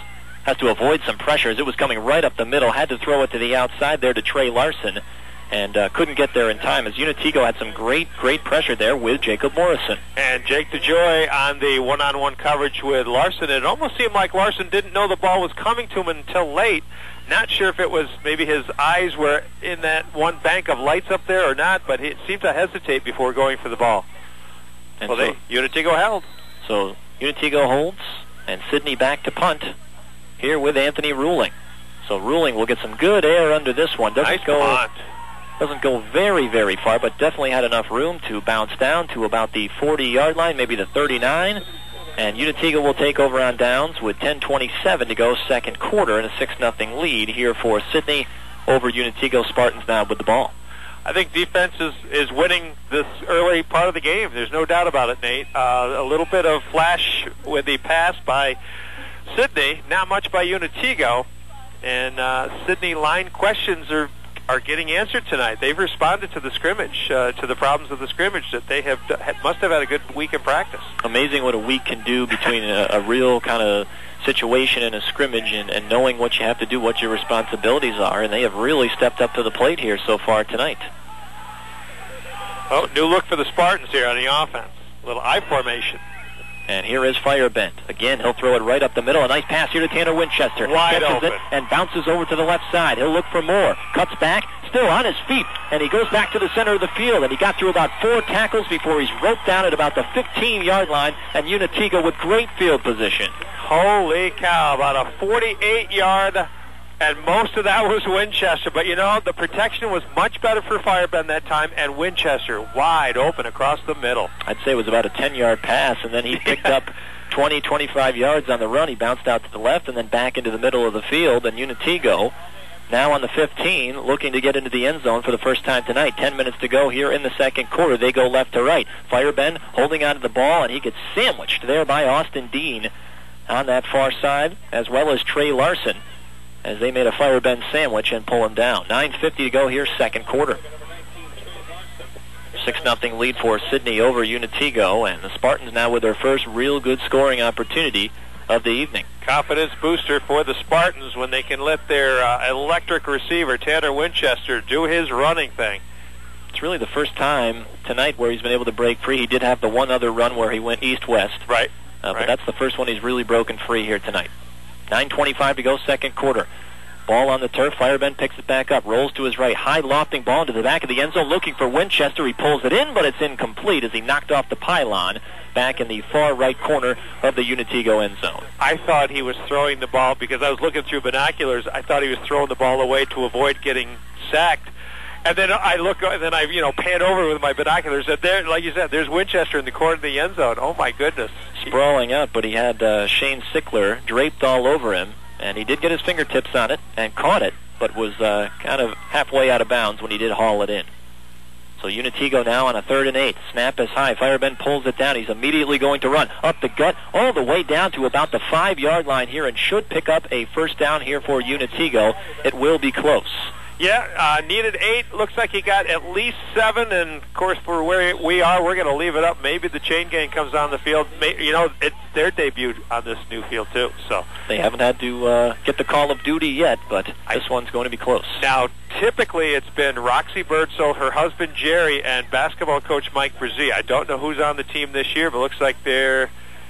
has to avoid some pressures. It was coming right up the middle, had to throw it to the outside there to Trey Larson, and couldn't get there in time as Unitigo had some great pressure there with Jacob Morrison. And Jake DeJoy on the one-on-one coverage with Larson. It almost seemed like Larson didn't know the ball was coming to him until late. Not sure if it was maybe his eyes were in that one bank of lights up there or not, but he seemed to hesitate before going for the ball. And well, Unitigo held. So Unitigo holds, and Sidney back to punt here with Anthony Ruling. So Ruling will get some good air under this one. Nice punt. Doesn't go very far, but definitely had enough room to bounce down to about the 40-yard line, maybe the 39. And Unitigo will take over on downs with 10:27 to go, second quarter, and a 6-0 lead here for Sidney over Unitigo Spartans now with the ball. I think defense is winning this early part of the game. There's no doubt about it, Nate. A little bit of flash with the pass by Sidney, not much by Unitigo. And Sidney line questions are getting answered tonight. They've responded to the scrimmage, to the problems of the scrimmage that they must have had a good week in practice. Amazing what a week can do between a real kind of situation and a scrimmage and knowing what you have to do, what your responsibilities are, and they have really stepped up to the plate here so far tonight. Oh, new look for the Spartans here on the offense. A little I formation. And here is Firebent. Again, he'll throw it right up the middle. A nice pass here to Tanner Winchester. Wide open. It and bounces over to the left side. He'll look for more. Cuts back, still on his feet. And he goes back to the center of the field. And he got through about 4 tackles before he's roped down at about the 15-yard line. And Unitigo with great field position. Holy cow, about a 48-yard, and most of that was Winchester. But, you know, the protection was much better for Firebend that time, and Winchester wide open across the middle. I'd say it was about a 10-yard pass, and then he picked up 20, 25 yards on the run. He bounced out to the left and then back into the middle of the field, and Unitigo now on the 15, looking to get into the end zone for the first time tonight. 10 minutes to go here in the second quarter. They go left to right. Firebend holding onto the ball, and he gets sandwiched there by Austin Dean on that far side, as well as Trey Larson, as they made a Firebend sandwich and pull him down. 9:50 to go here, second quarter. 6-0 lead for Sidney over Unitigo, and the Spartans now with their first real good scoring opportunity of the evening. Confidence booster for the Spartans when they can let their electric receiver, Tanner Winchester, do his running thing. It's really the first time tonight where he's been able to break free. He did have the one other run where he went east-west. Right. But that's the first one he's really broken free here tonight. 9:25 to go, second quarter. Ball on the turf. Firebend picks it back up, rolls to his right, high lofting ball into the back of the end zone, looking for Winchester. He pulls it in, but it's incomplete as he knocked off the pylon back in the far right corner of the Unitigo end zone. I thought he was throwing the ball because I was looking through binoculars. I thought he was throwing the ball away to avoid getting sacked. And then I look, and then I, pan over with my binoculars, and there, like you said, there's Winchester in the corner of the end zone. Oh my goodness! Sprawling out, but he had Shane Sickler draped all over him, and he did get his fingertips on it and caught it, but was kind of halfway out of bounds when he did haul it in. So Unitigo now on a 3rd and 8. Snap is high. Firebend pulls it down. He's immediately going to run up the gut all the way down to about the 5-yard line here, and should pick up a first down here for Unitigo. It will be close. Yeah, needed 8. Looks like he got at least 7, and of course, for where we are, we're going to leave it up. Maybe the chain gang comes on the field. It's their debut on this new field too. So they haven't had to get the call of duty yet, but this one's going to be close. Now, typically, it's been Roxy Birdsell, her husband Jerry, and basketball coach Mike Brzee. I don't know who's on the team this year, but it looks like are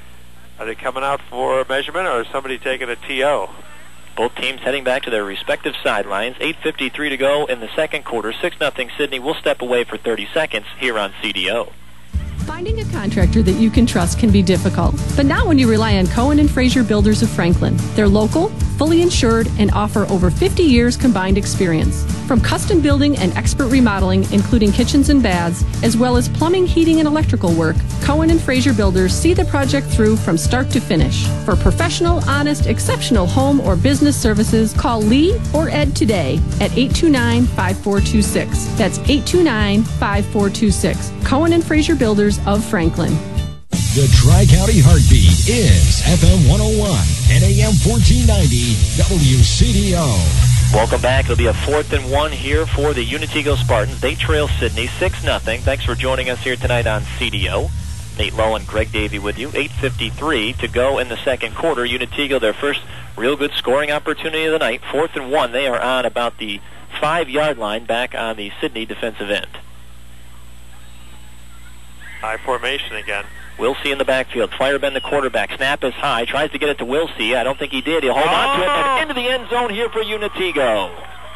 they coming out for a measurement, or is somebody taking a TO? Both teams heading back to their respective sidelines. 8:53 to go in the second quarter. 6-0 Sidney. We'll step away for 30 seconds here on CDO. Finding a contractor that you can trust can be difficult, but not when you rely on Cohen and Fraser Builders of Franklin. They're local, fully insured, and offer over 50 years combined experience. From custom building and expert remodeling, including kitchens and baths, as well as plumbing, heating, and electrical work, Cohen and Fraser Builders see the project through from start to finish. For professional, honest, exceptional home or business services, call Lee or Ed today at 829-5426. That's 829-5426. Cohen and Fraser Builders of Franklin. The Tri-County Heartbeat is FM 101 and AM 1490 WCDO. Welcome back. It'll be a 4th and 1 here for the Unitigo Spartans. They trail Sidney 6-0. Thanks for joining us here tonight on CDO. Nate Lowe and Greg Davey with you. 8:53 to go in the second quarter. Unitigo, their first real good scoring opportunity of the night. 4th and 1. They are on about the 5-yard line back on the Sidney defensive end. High formation again. Wilsey in the backfield. Firebend the quarterback. Snap is high. Tries to get it to Wilsey. I don't think he did. He'll hold on to it and into the end zone here for Unitigo.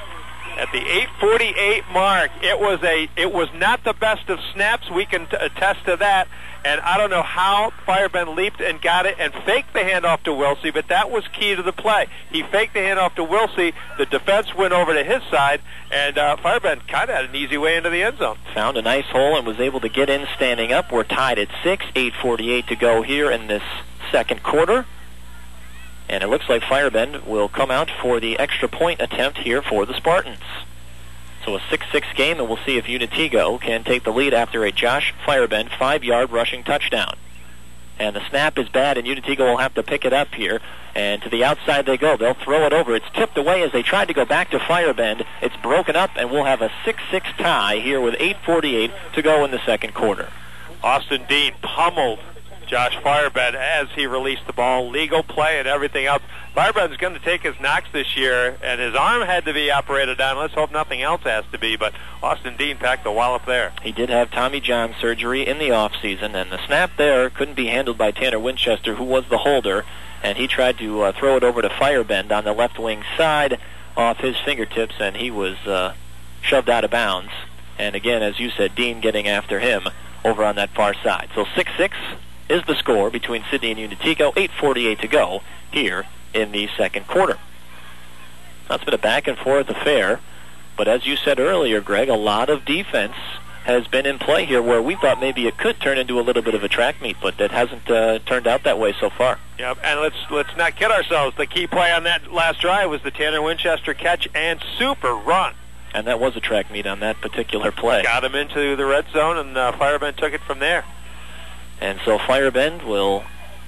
At the 8:48 mark, it was not the best of snaps. We can attest to that. And I don't know how Firebend leaped and got it and faked the handoff to Wilsey, but that was key to the play. He faked the handoff to Wilsey. The defense went over to his side, and Firebend kind of had an easy way into the end zone. Found a nice hole and was able to get in standing up. We're tied at 6, 8:48 to go here in this second quarter. And it looks like Firebend will come out for the extra point attempt here for the Spartans. So a 6-6 game, and we'll see if Unitigo can take the lead after a Josh Firebend 5-yard rushing touchdown. And the snap is bad, and Unitigo will have to pick it up here. And to the outside they go. They'll throw it over. It's tipped away as they tried to go back to Firebend. It's broken up, and we'll have a 6-6 tie here with 8:48 to go in the second quarter. Austin Dean pummeled Josh Firebend as he released the ball. Legal play and everything else. Firebend's going to take his knocks this year, and his arm had to be operated on. Let's hope nothing else has to be, but Austin Dean packed the wallop there. He did have Tommy John surgery in the offseason, and the snap there couldn't be handled by Tanner Winchester, who was the holder, and he tried to throw it over to Firebend on the left wing side off his fingertips, and he was shoved out of bounds. And again, as you said, Dean getting after him over on that far side. So 6-6 is the score between Sidney and Unitigo. 8:48 to go here in the second quarter. That's been a back-and-forth affair, but as you said earlier, Greg, a lot of defense has been in play here where we thought maybe it could turn into a little bit of a track meet, but that hasn't turned out that way so far. Yep, and let's not kid ourselves. The key play on that last drive was the Tanner Winchester catch and super run. And that was a track meet on that particular play. Got him into the red zone, and Firebend took it from there. And so Firebend will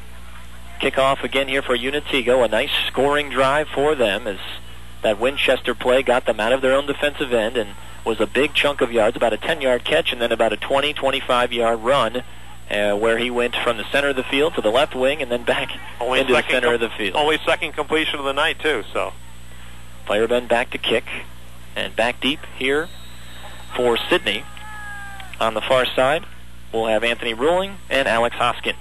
kick off again here for Unitigo. A nice scoring drive for them as that Winchester play got them out of their own defensive end and was a big chunk of yards, about a 10-yard catch and then about a 20, 25-yard run where he went from the center of the field to the left wing and then back into the center of the field. Only second completion of the night, too. So Firebend back to kick and back deep here for Sidney. On the far side, we'll have Anthony Ruling and Alex Hoskins.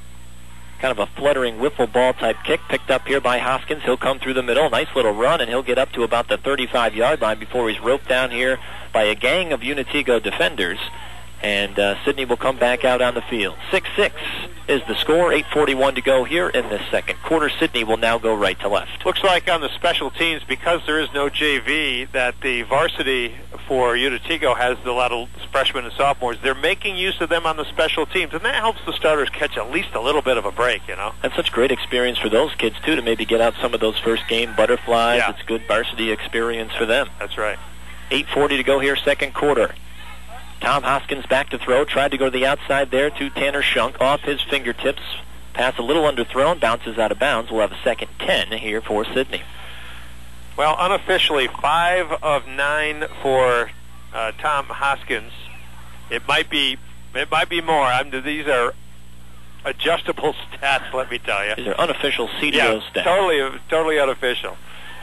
Kind of a fluttering wiffle ball type kick picked up here by Hoskins. He'll come through the middle. Nice little run, and he'll get up to about the 35-yard line before he's roped down here by a gang of Unitigo defenders. And Sidney will come back out on the field. 6-6 is the score. 8:41 to go here in this second quarter. Sidney will now go right to left. Looks like on the special teams, because there is no JV, that the varsity for Unitigo has a lot of freshmen and sophomores. They're making use of them on the special teams, and that helps the starters catch at least a little bit of a break, you know. That's such great experience for those kids, too, to maybe get out some of those first game butterflies. Yeah. It's good varsity experience for them. That's right. 8:40 to go here, second quarter. Tom Hoskins back to throw, tried to go to the outside there to Tanner Shunk, off his fingertips. Pass a little underthrown, bounces out of bounds. We'll have a second 10 here for Sidney. Well, unofficially, 5 of 9 for Tom Hoskins. It might be more. These are adjustable stats, let me tell you. These are unofficial CDO stats. Totally unofficial.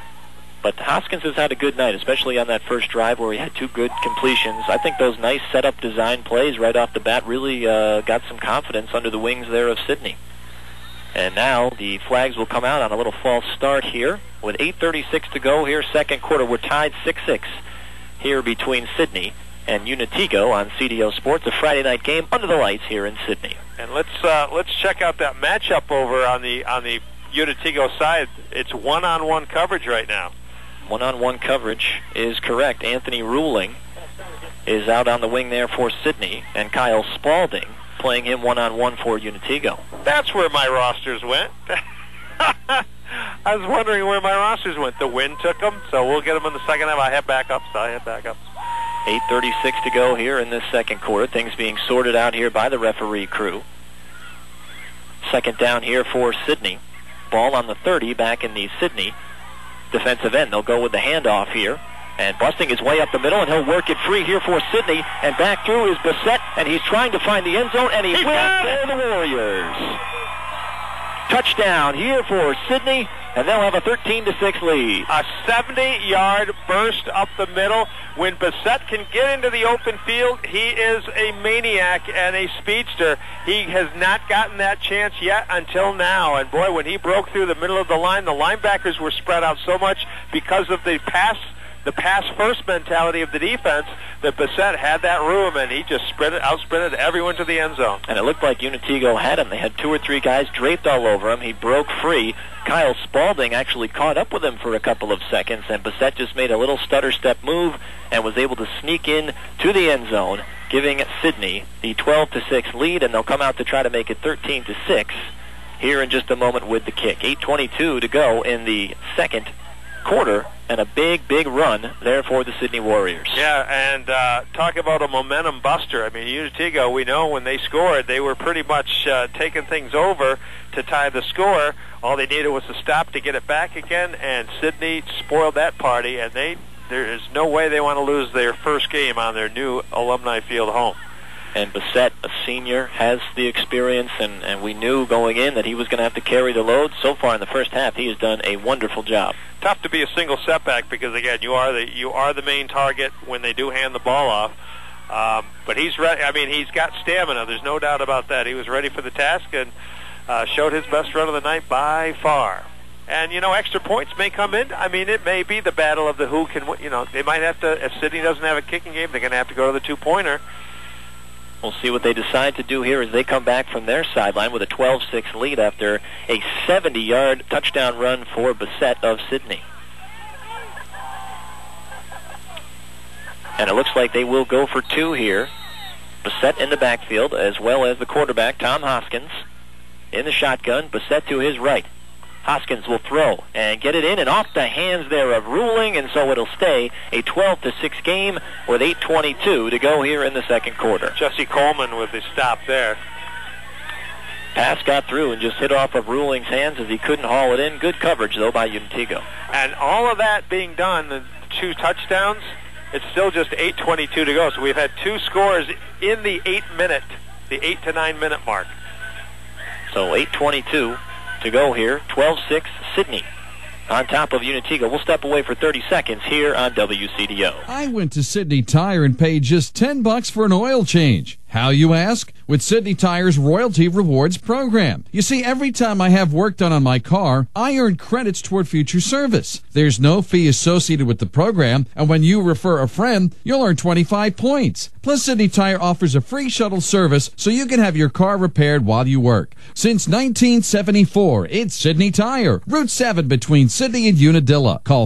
But Hoskins has had a good night, especially on that first drive where he had 2 good completions. I think those nice setup design plays right off the bat really got some confidence under the wings there of Sidney. And now the flags will come out on a little false start here. With 8:36 to go here, second quarter, we're tied 6-6 here between Sidney and Unitigo on CDO Sports, a Friday night game under the lights here in Sidney. And let's check out that matchup over on the Unitigo side. It's one-on-one coverage right now. One-on-one coverage is correct. Anthony Ruling is out on the wing there for Sidney, and Kyle Spaulding playing him one-on-one for Unitigo. That's where my rosters went. I was wondering where my rosters went. The wind took them, so we'll get them in the second half. I have backups. 8:36 to go here in this second quarter. Things being sorted out here by the referee crew. Second down here for Sidney. Ball on the 30 back in the Sidney defensive end. They'll go with the handoff here. And busting his way up the middle, and he'll work it free here for Sidney. And back through is Bissett, and he's trying to find the end zone, and he will for the Warriors. touchdown here for Sidney, and they'll have a 13-6 lead. A 70-yard burst up the middle. When Bassett can get into the open field, he is a maniac and a speedster. He has not gotten that chance yet until now. And boy, when he broke through the middle of the line, the linebackers were spread out so much because of the pass first mentality of the defense that Bassett had that room, and he just out-sprinted everyone to the end zone. And it looked like Unitigo had him. They had 2 or 3 guys draped all over him. He broke free. Kyle Spaulding actually caught up with him for a couple of seconds, and Bassett just made a little stutter step move and was able to sneak in to the end zone, giving Sidney the 12-6 lead, and they'll come out to try to make it 13-6 here in just a moment with the kick. 8:22 to go in the second quarter, and a big run there for the Sidney Warriors. Yeah, and talk about a momentum buster. I mean, Unitigo, we know when they scored, they were pretty much taking things over to tie the score. All they needed was to stop to get it back again, and Sidney spoiled that party, and there is no way they want to lose their first game on their new Alumni Field home. And Bassett, a senior, has the experience, and we knew going in that he was going to have to carry the load. So far in the first half, he has done a wonderful job. Tough to be a single setback because, again, you are the main target when they do hand the ball off. But he's ready. I mean, he's got stamina. There's no doubt about that. He was ready for the task and showed his best run of the night by far. And, extra points may come in. I mean, it may be the battle of the who can, they might have to, if Sidney doesn't have a kicking game, they're going to have to go to the two-pointer. We'll see what they decide to do here as they come back from their sideline with a 12-6 lead after a 70-yard touchdown run for Bassett of Sidney. And it looks like they will go for 2 here. Bassett in the backfield, as well as the quarterback, Tom Hoskins, in the shotgun. Bassett to his right. Hoskins will throw and get it in and off the hands there of Ruling, and so it'll stay a 12-6 game with 8:22 to go here in the second quarter. Jesse Coleman with the stop there. Pass got through and just hit off of Ruling's hands as he couldn't haul it in. Good coverage, though, by Unitigo. And all of that being done, the 2 touchdowns, it's still just 8:22 to go. So we've had 2 scores in the 8 to 9 minute mark. So 8:22 to go here. 12-6 Sidney on top of Unitigo. We'll step away for 30 seconds here on WCDO. I went to Sidney Tire and paid just $10 for an oil change. How, you ask? With Sidney Tire's Royalty Rewards program. You see, every time I have work done on my car, I earn credits toward future service. There's no fee associated with the program, and when you refer a friend, you'll earn 25 points. Plus, Sidney Tire offers a free shuttle service so you can have your car repaired while you work. Since 1974, it's Sidney Tire, Route 7 between Sidney and Unadilla. Call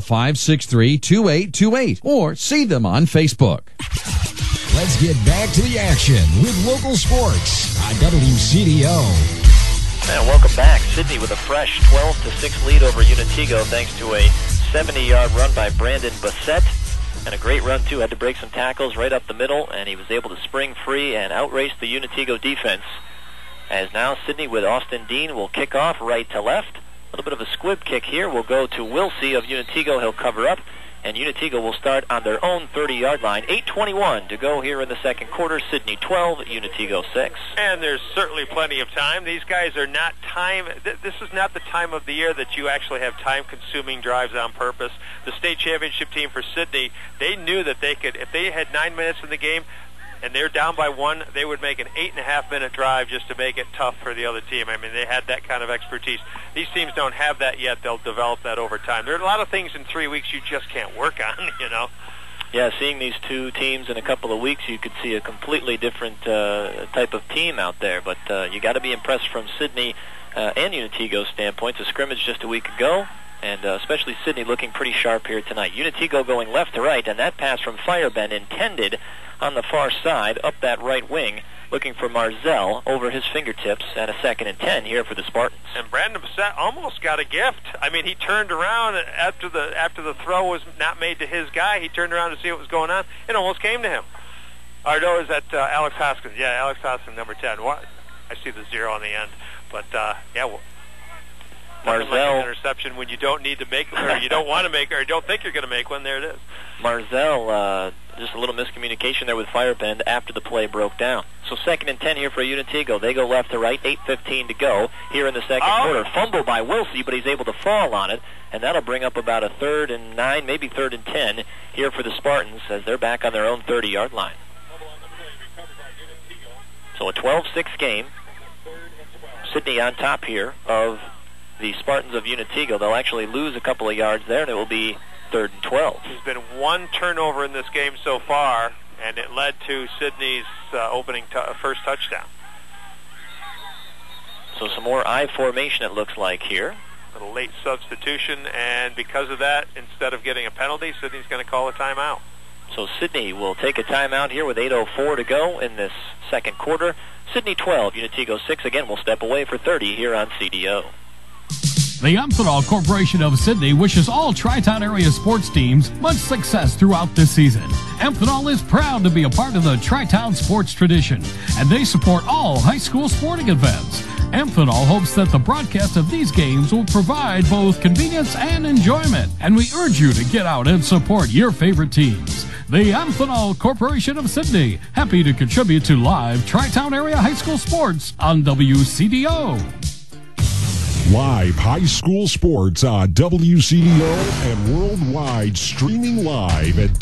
563-2828 or see them on Facebook. Let's get back to the action with local sports on WCDO. And welcome back. Sidney with a fresh 12-6 lead over Unitigo thanks to a 70-yard run by Brandon Bassett. And a great run, too. Had to break some tackles right up the middle, and he was able to spring free and outrace the Unitigo defense. As now Sidney with Austin Dean will kick off right to left. A little bit of a squib kick here. Will go to Wilsey of Unitigo. He'll cover up. And Unitigo will start on their own 30-yard line. 8:21 to go here in the second quarter. Sidney 12, Unitigo 6. And there's certainly plenty of time. These guys are not this is not the time of the year that you actually have time-consuming drives on purpose. The state championship team for Sidney, they knew that they could, if they had 9 minutes in the game, and they're down by 1, they would make an 8.5-minute drive just to make it tough for the other team. I mean, they had that kind of expertise. These teams don't have that yet. They'll develop that over time. There are a lot of things in 3 weeks you just can't work on, Yeah, seeing these 2 teams in a couple of weeks, you could see a completely different type of team out there. But you got to be impressed from Sidney and Unitigo's standpoint. The scrimmage just a week ago, and especially Sidney looking pretty sharp here tonight. Unitigo going left to right, and that pass from Fireben intended on the far side, up that right wing, looking for Marzell over his fingertips, and a 2nd and 10 here for the Spartans. And Brandon Bassett almost got a gift. I mean, he turned around after the throw was not made to his guy. He turned around to see what was going on. It almost came to him. Or no, is that Alex Hoskins? Yeah, Alex Hoskins, number 10. What? I see the 0 on the end, but yeah. Like an interception when you don't need to make, or you don't want to make, or you don't think you're going to make one. There it is. Marzell, just a little miscommunication there with Firebend after the play broke down. So 2nd and 10 here for Unitigo. They go left to right, 8:15 to go here in the second quarter. Fumble by Wilsey, but he's able to fall on it, and that'll bring up about a 3rd and 9, maybe 3rd and 10 here for the Spartans as they're back on their own 30-yard line. So a 12-6 game. Sidney on top here of the Spartans of Unitigo. They'll actually lose a couple of yards there, and it will be 3rd and 12. There's been one turnover in this game so far, and it led to Sidney's opening first touchdown. So some more I formation it looks like here. A little late substitution, and because of that, instead of getting a penalty, Sidney's going to call a timeout. So Sidney will take a timeout here with 8:04 to go in this second quarter. Sidney 12, Unitigo 6. Again, we'll step away for 30 here on CDO. The Amphenol Corporation of Sidney wishes all Tri-Town area sports teams much success throughout this season. Amphenol is proud to be a part of the Tri-Town sports tradition, and they support all high school sporting events. Amphenol hopes that the broadcast of these games will provide both convenience and enjoyment, and we urge you to get out and support your favorite teams. The Amphenol Corporation of Sidney, happy to contribute to live Tri-Town area high school sports on WCDO. Live high school sports on WCDO and worldwide, streaming live at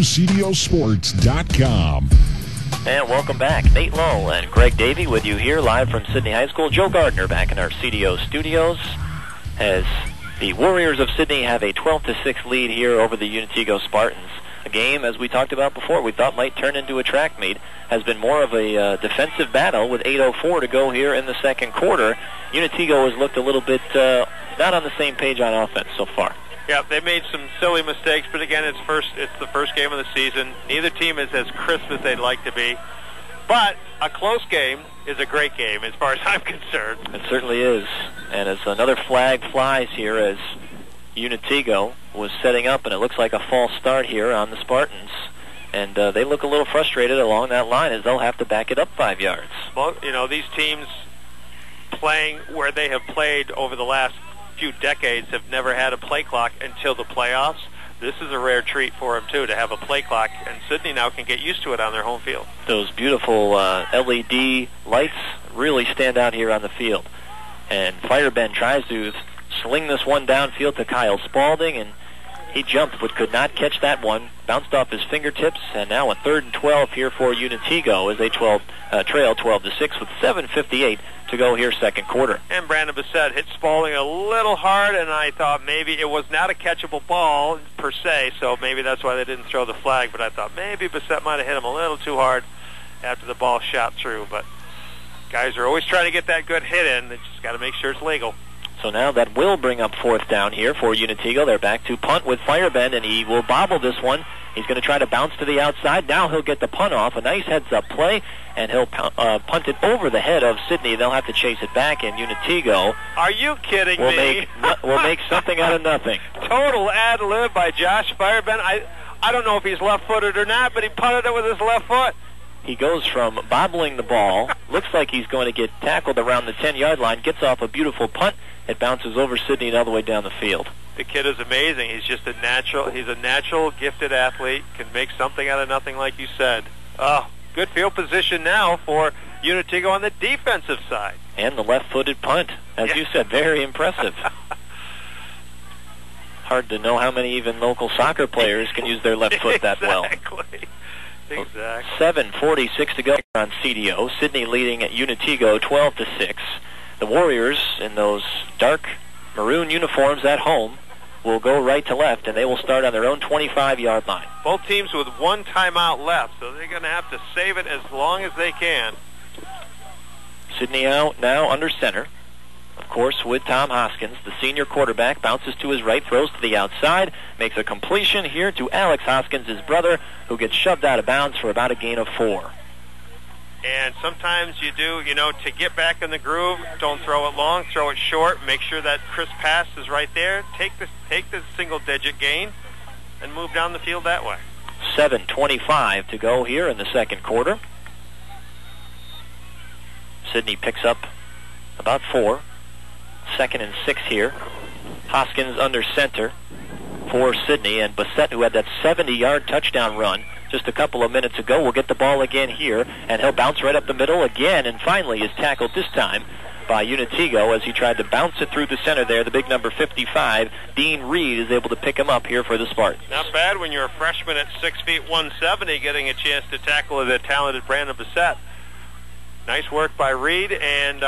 WCDOsports.com. And welcome back. Nate Lowe and Greg Davey with you here live from Sidney High School. Joe Gardner back in our CDO studios as the Warriors of Sidney have a 12-6 lead here over the Unitigo Spartans. A game, as we talked about before, we thought might turn into a track meet, has been more of a defensive battle with 8:04 to go here in the second quarter. Unitigo has looked a little bit not on the same page on offense so far. Yeah, they made some silly mistakes, but again, it's the first game of the season. Neither team is as crisp as they'd like to be. But a close game is a great game as far as I'm concerned. It certainly is. And as another flag flies here as Unitigo was setting up, and it looks like a false start here on the Spartans. And they look a little frustrated along that line as they'll have to back it up 5 yards. Well, you know, these teams playing where they have played over the last few decades have never had a play clock until the playoffs. This is a rare treat for them, too, to have a play clock, and Sidney now can get used to it on their home field. Those beautiful LED lights really stand out here on the field. And Firebend tries to sling this one downfield to Kyle Spaulding, and he jumped but could not catch that one. Bounced off his fingertips, and now a 3rd and 12 here for Unitigo as they trail 12-6 with 7:58 to go here second quarter. And Brandon Bissett hit Spaulding a little hard, and I thought maybe it was not a catchable ball per se, so maybe that's why they didn't throw the flag, but I thought maybe Bissett might have hit him a little too hard after the ball shot through. But guys are always trying to get that good hit in. They just got to make sure it's legal. So now that will bring up 4th down here for Unitigo. They're back to punt with Firebend, and he will bobble this one. He's going to try to bounce to the outside. Now he'll get the punt off. A nice heads-up play, and he'll punt it over the head of Sidney. They'll have to chase it back, and Unitigo... Are you kidding me? We'll make something out of nothing. Total ad-lib by Josh Firebend. I don't know if he's left-footed or not, but he punted it with his left foot. He goes from bobbling the ball, looks like he's going to get tackled around the 10-yard line, gets off a beautiful punt. It bounces over Sidney and all the way down the field. The kid is amazing. He's just a natural. He's a natural, gifted athlete. Can make something out of nothing, like you said. Good field position now for Unitigo on the defensive side. And the left-footed punt, as you said, very impressive. Hard to know how many even local soccer players can use their left foot that well. Exactly. 7:46 to go on CDO. Sidney leading at Unitigo 12-6. The Warriors in those dark maroon uniforms at home will go right to left, and they will start on their own 25-yard line. Both teams with one timeout left, so they're going to have to save it as long as they can. Sidney out now under center. Of course, with Tom Hoskins, the senior quarterback, bounces to his right, throws to the outside, makes a completion here to Alex Hoskins, his brother, who gets shoved out of bounds for about a gain of 4. And sometimes you do, to get back in the groove, don't throw it long, throw it short, make sure that crisp pass is right there, take the single-digit gain, and move down the field that way. 7:25 to go here in the second quarter. Sidney picks up about 4. 2nd and 6 here. Hoskins under center for Sidney, and Bassett, who had that 70-yard touchdown run just a couple of minutes ago, will get the ball again here, and he'll bounce right up the middle again, and finally is tackled this time by Unitigo as he tried to bounce it through the center there. The big number 55, Dean Reed, is able to pick him up here for the Spartans. Not bad when you're a freshman at 6 feet 170 getting a chance to tackle the talented Brandon Bassett. Nice work by Reed, and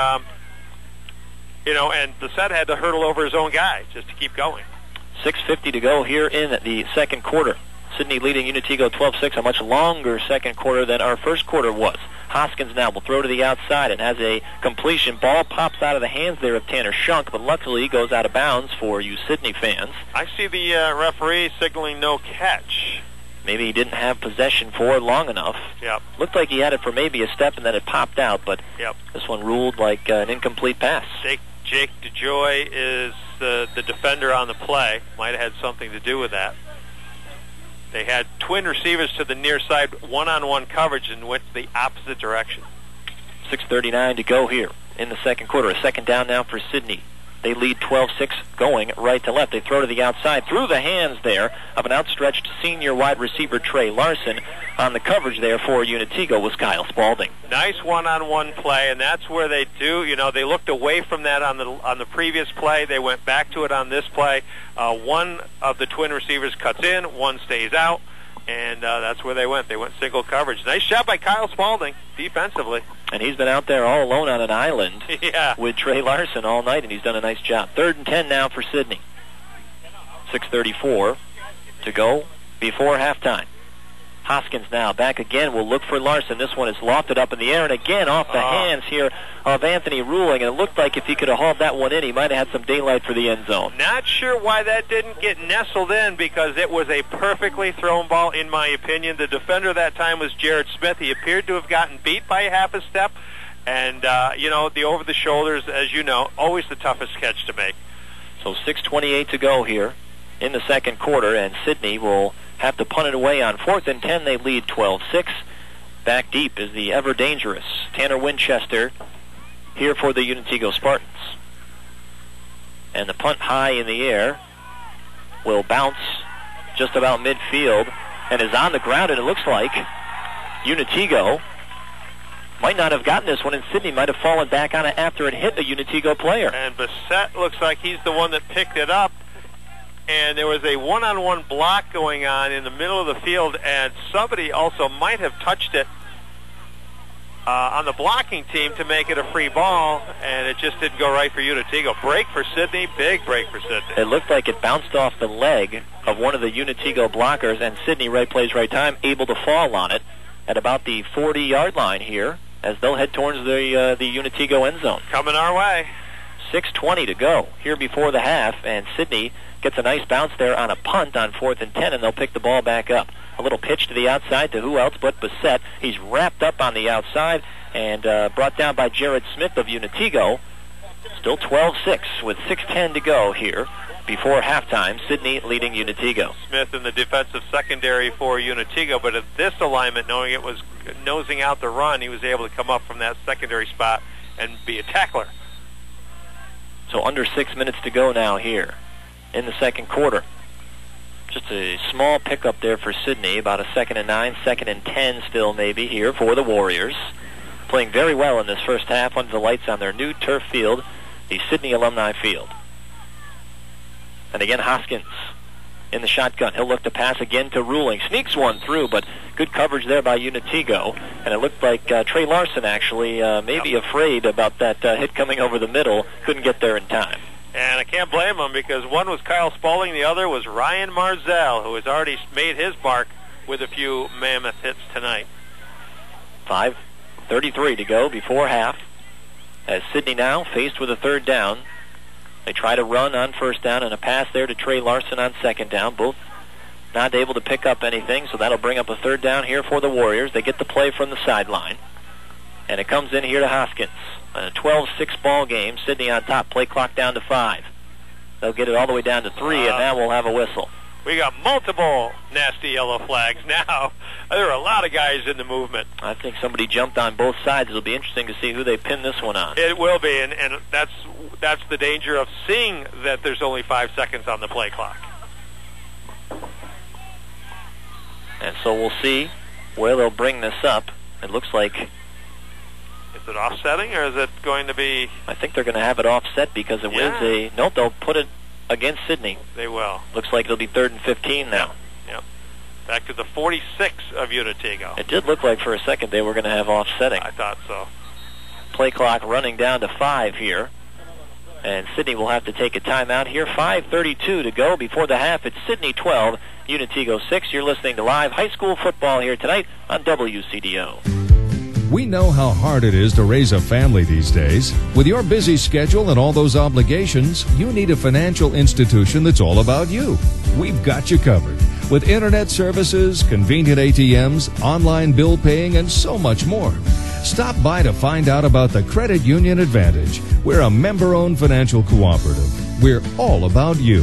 and Bassett had to hurdle over his own guy just to keep going. 6:50 to go here in the second quarter. Sidney leading Unitigo 12-6, a much longer second quarter than our first quarter was. Hoskins now will throw to the outside and has a completion. Ball pops out of the hands there of Tanner Shunk, but luckily he goes out of bounds for you Sidney fans. I see the referee signaling no catch. Maybe he didn't have possession for it long enough. Yep. Looked like he had it for maybe a step and then it popped out, but this one ruled like an incomplete pass. Jake DeJoy is the defender on the play. Might have had something to do with that. They had twin receivers to the near side, one-on-one coverage, and went the opposite direction. 6:39 to go here in the second quarter. A second down now for Sidney. They lead 12-6 going right to left. They throw to the outside through the hands there of an outstretched senior wide receiver, Trey Larson. On the coverage there for Unitigo was Kyle Spaulding. Nice one-on-one play, and that's where they do. They looked away from that on the previous play. They went back to it on this play. One of the twin receivers cuts in, one stays out, and that's where they went. They went single coverage. Nice job by Kyle Spaulding defensively. And he's been out there all alone on an island with Trey Larson all night, and he's done a nice job. 3rd and 10 now for Sidney. 6:34 to go before halftime. Hoskins now back again will look for Larson. This one is lofted up in the air, and again off the hands here of Anthony Ruling. And it looked like if he could have hauled that one in, he might have had some daylight for the end zone. Not sure why that didn't get nestled in, because it was a perfectly thrown ball, in my opinion. The defender that time was Jared Smith. He appeared to have gotten beat by half a step. And, the over-the-shoulders, as you know, always the toughest catch to make. So 6:28 to go here in the second quarter, and Sidney will have to punt it away on 4th and 10. They lead 12-6. Back deep is the ever-dangerous Tanner Winchester here for the Unitigo Spartans. And the punt high in the air will bounce just about midfield and is on the ground, and it looks like Unitigo might not have gotten this one, and Sidney might have fallen back on it after it hit a Unitigo player. And Bassett looks like he's the one that picked it up. And there was a one-on-one block going on in the middle of the field, and somebody also might have touched it on the blocking team to make it a free ball, and it just didn't go right for Unitigo. Break for Sidney, big break for Sidney. It looked like it bounced off the leg of one of the Unitigo blockers, and Sidney, right place, right time, able to fall on it at about the 40-yard line here as they'll head towards the Unitigo end zone. Coming our way. 6:20 to go here before the half, and Sidney gets a nice bounce there on a punt on 4th and 10, and they'll pick the ball back up. A little pitch to the outside to who else but Bassett. He's wrapped up on the outside and brought down by Jared Smith of Unitigo. Still 12-6 with 6:10 to go here before halftime. Sidney leading Unitigo. Smith in the defensive secondary for Unitigo, but at this alignment, knowing it was nosing out the run, he was able to come up from that secondary spot and be a tackler. So under 6 minutes to go now here in the second quarter. Just a small pickup there for Sidney, about a 2nd and 9, 2nd and 10 still maybe here for the Warriors. Playing very well in this first half under the lights on their new turf field, the Sidney Alumni Field. And again, Hoskins in the shotgun. He'll look to pass again to Ruling. Sneaks one through, but good coverage there by Unitigo. And it looked like Trey Larson actually maybe afraid about that hit coming over the middle. Couldn't get there in time. And I can't blame him, because one was Kyle Spaulding, the other was Ryan Marzell, who has already made his mark with a few mammoth hits tonight. 5:33 to go before half. As Sidney now faced with a 3rd down. They try to run on 1st down, and a pass there to Trey Larson on 2nd down. Both not able to pick up anything, so that'll bring up a 3rd down here for the Warriors. They get the play from the sideline. And it comes in here to Hoskins. A 12-6 ball game. Sidney on top. Play clock down to 5. They'll get it all the way down to 3, and now we'll have a whistle. We got multiple nasty yellow flags now. There are a lot of guys in the movement. I think somebody jumped on both sides. It'll be interesting to see who they pin this one on. It will be, and that's the danger of seeing that there's only 5 seconds on the play clock. And so we'll see where they'll bring this up. It looks like... Is it offsetting, or is it going to be... I think they're going to have it offset because it was a... No, they'll put it against Sidney. They will. Looks like it'll be 3rd and 15 now. Yep. Back to the 46 of Unitego. It did look like for a second they were going to have offsetting. I thought so. Play clock running down to 5 here. And Sidney will have to take a timeout here. 5:32 to go before the half. It's Sidney 12, Unitego 6. You're listening to live high school football here tonight on WCDO. We know how hard it is to raise a family these days. With your busy schedule and all those obligations, you need a financial institution that's all about you. We've got you covered. With internet services, convenient ATMs, online bill paying, and so much more. Stop by to find out about the Credit Union Advantage. We're a member-owned financial cooperative. We're all about you.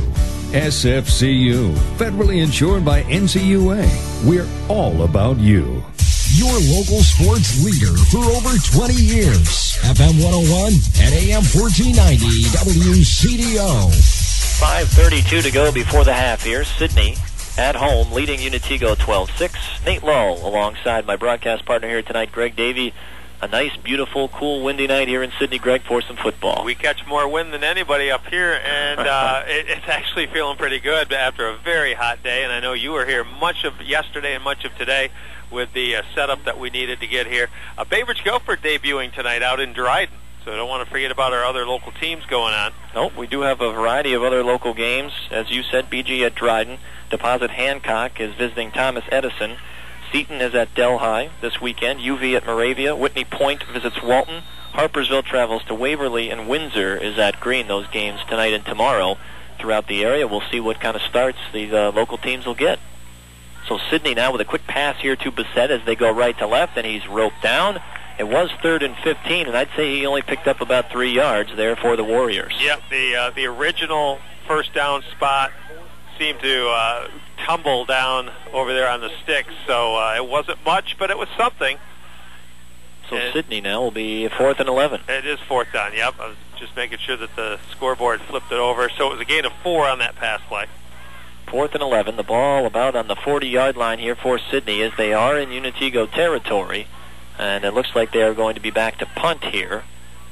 SFCU, federally insured by NCUA. We're all about you. Your local sports leader for over 20 years. FM 101 and AM 1490 WCDO. 5:32 to go before the half here. Sidney at home leading Unitego 12-6. Nate Lull alongside my broadcast partner here tonight, Greg Davey. A nice, beautiful, cool, windy night here in Sidney, Greg, for some football. We catch more wind than anybody up here, and it's actually feeling pretty good after a very hot day. And I know you were here much of yesterday and much of today with the setup that we needed to get here. Bainbridge Guilford debuting tonight out in Dryden, so I don't want to forget about our other local teams going on. Nope, we do have a variety of other local games. As you said, BG at Dryden. Deposit Hancock is visiting Thomas Edison. Seton is at Delhi this weekend. UV at Moravia. Whitney Point visits Walton. Harpersville travels to Waverly, and Windsor is at Green. Those games tonight and tomorrow throughout the area. We'll see what kind of starts these local teams will get. So Sidney now with a quick pass here to Bissett as they go right to left, and he's roped down. It was 3rd and 15, and I'd say he only picked up about 3 yards there for the Warriors. Yep, the original first down spot seemed to tumble down over there on the sticks, so it wasn't much, but it was something. So Sidney now will be 4th and 11. It is 4th down, yep. I was just making sure that the scoreboard flipped it over, so it was a gain of 4 on that pass play. 4th and 11. The ball about on the 40-yard line here for Sidney as they are in Unitego territory. And it looks like they are going to be back to punt here,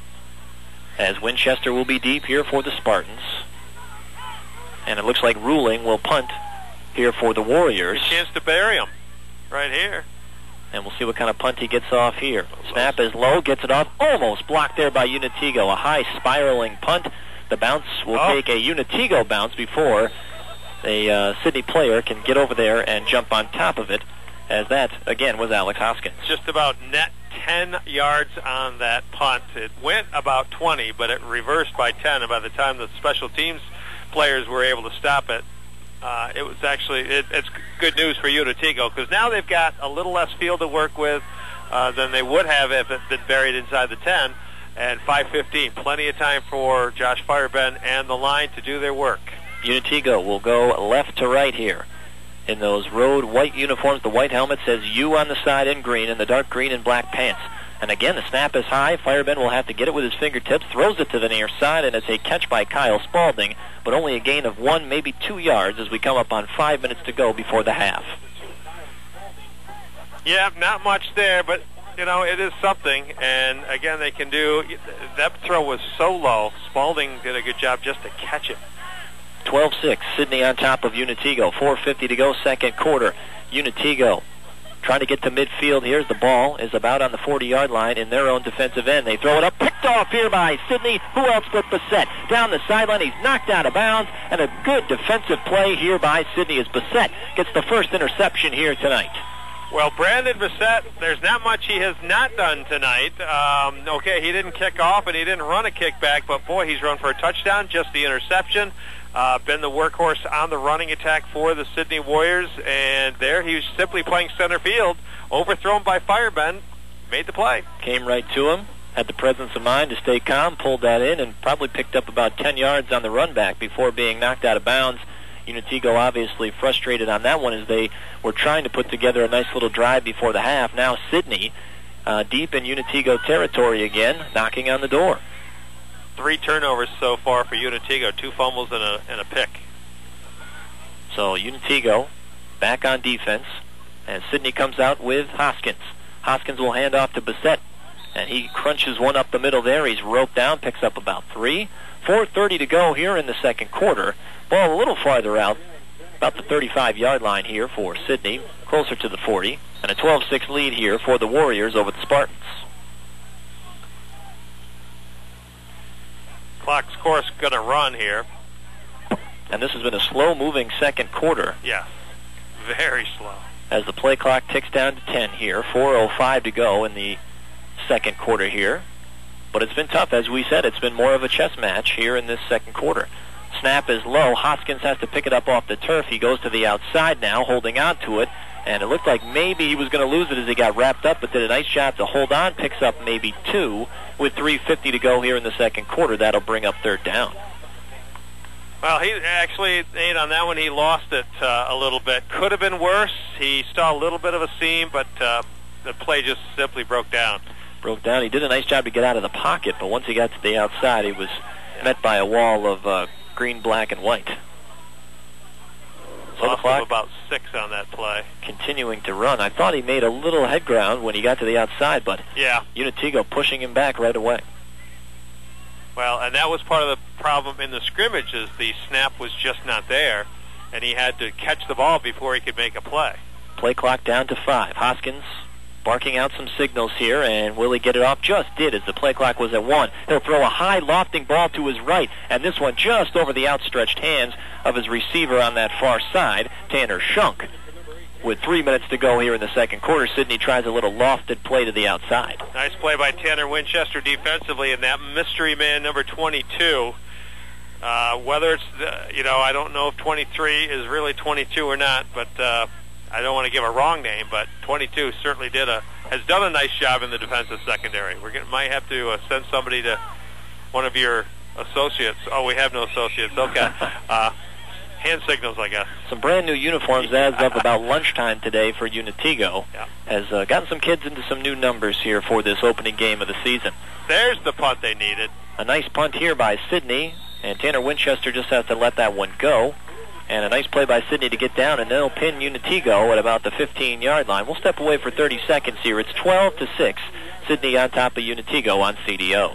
as Winchester will be deep here for the Spartans. And it looks like Ruling will punt here for the Warriors. Good chance to bury him right here. And we'll see what kind of punt he gets off here. Snap is low, gets it off, almost blocked there by Unitego. A high spiraling punt. The bounce will take a Unitego bounce before a Sidney player can get over there and jump on top of it, as that, again, was Alex Hoskins. Just about net 10 yards on that punt. It went about 20, but it reversed by 10, and by the time the special teams players were able to stop it, it was actually, it's good news for Unitego, because now they've got a little less field to work with than they would have if it had been buried inside the 10, and 5:15, plenty of time for Josh Fireben and the line to do their work. Unitego will go left to right here in those road white uniforms. The white helmet says U on the side in green, and the dark green and black pants. And again, the snap is high. Fireben will have to get it with his fingertips, throws it to the near side, and it's a catch by Kyle Spalding, but only a gain of 1, maybe 2 yards as we come up on 5 minutes to go before the half. Yeah, not much there, but, you know, it is something. And, again, they can do, that throw was so low. Spalding did a good job just to catch it. 12-6, Sidney on top of Unitego. 4:50 to go, second quarter. Unitego trying to get to midfield. Here's the ball, is about on the 40-yard line in their own defensive end. They throw it up, picked off here by Sidney. Who else but Bissett? Down the sideline, he's knocked out of bounds, and a good defensive play here by Sidney as Bissett gets the first interception here tonight. Well, Brandon Bissett, there's not much he has not done tonight. Okay, he didn't kick off and he didn't run a kickback, but boy, he's run for a touchdown, just the interception. Been the workhorse on the running attack for the Sidney Warriors, and there he was simply playing center field, overthrown by Fireben, made the play. Came right to him, had the presence of mind to stay calm, pulled that in, and probably picked up about 10 yards on the run back before being knocked out of bounds. Unitego obviously frustrated on that one as they were trying to put together a nice little drive before the half. Now Sidney deep in Unitego territory again, knocking on the door. 3 turnovers so far for Unitego, 2 fumbles and a pick. So Unitego back on defense, and Sidney comes out with Hoskins. Hoskins will hand off to Bissett, and he crunches one up the middle there. He's roped down, picks up about 3. 4:30 to go here in the second quarter. Ball a little farther out, about the 35-yard line here for Sidney, closer to the 40, and a 12-6 lead here for the Warriors over the Spartans. Clock's course going to run here. And this has been a slow-moving second quarter. Yeah, very slow. As the play clock ticks down to 10 here, 4:05 to go in the second quarter here. But it's been tough, as we said. It's been more of a chess match here in this second quarter. Snap is low. Hoskins has to pick it up off the turf. He goes to the outside now, holding on to it. And it looked like maybe he was going to lose it as he got wrapped up, but did a nice job to hold on. Picks up maybe 2 with 3:50 to go here in the second quarter. That'll bring up third down. Well, he actually, Nate, on that one, he lost it a little bit. Could have been worse. He saw a little bit of a seam, but the play just simply broke down. He did a nice job to get out of the pocket, but once he got to the outside, he was met by a wall of green, black, and white. So Lost him about 6 on that play. Continuing to run. I thought he made a little head ground when he got to the outside, but yeah, Unitego pushing him back right away. Well, and that was part of the problem in the scrimmage, is the snap was just not there, and he had to catch the ball before he could make a play. Play clock down to 5. Hoskins barking out some signals here, and will he get it off? Just did, as the play clock was at 1. He'll throw a high lofting ball to his right, and this one just over the outstretched hands of his receiver on that far side, Tanner Shunk. With 3 minutes to go here in the second quarter, Sidney tries a little lofted play to the outside. Nice play by Tanner Winchester defensively, and that mystery man, number 22. Whether it's, I don't know if 23 is really 22 or not, but I don't want to give a wrong name, but 22 certainly has done a nice job in the defensive secondary. Might have to send somebody to one of your associates. Oh, we have no associates. Okay. Hand signals, I guess. Some brand new uniforms as of about lunchtime today for Unitego. Yeah. Has gotten some kids into some new numbers here for this opening game of the season. There's the punt they needed. A nice punt here by Sidney, and Tanner Winchester just has to let that one go. And a nice play by Sidney to get down, and they'll pin Unitego at about the 15-yard line. We'll step away for 30 seconds here. It's 12-6. Sidney on top of Unitego on CDO.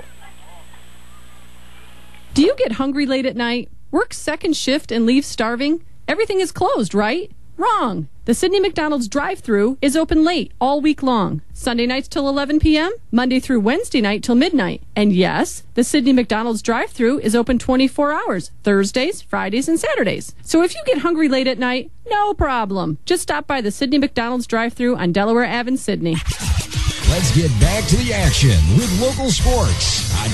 Do you get hungry late at night? Work second shift and leave starving? Everything is closed, right? Wrong. The Sidney McDonald's drive-thru is open late all week long. Sunday nights till 11 p.m., Monday through Wednesday night till midnight. And yes, the Sidney McDonald's drive-thru is open 24 hours, Thursdays, Fridays, and Saturdays. So if you get hungry late at night, no problem. Just stop by the Sidney McDonald's drive-thru on Delaware Ave in Sidney. Let's get back to the action with local sports on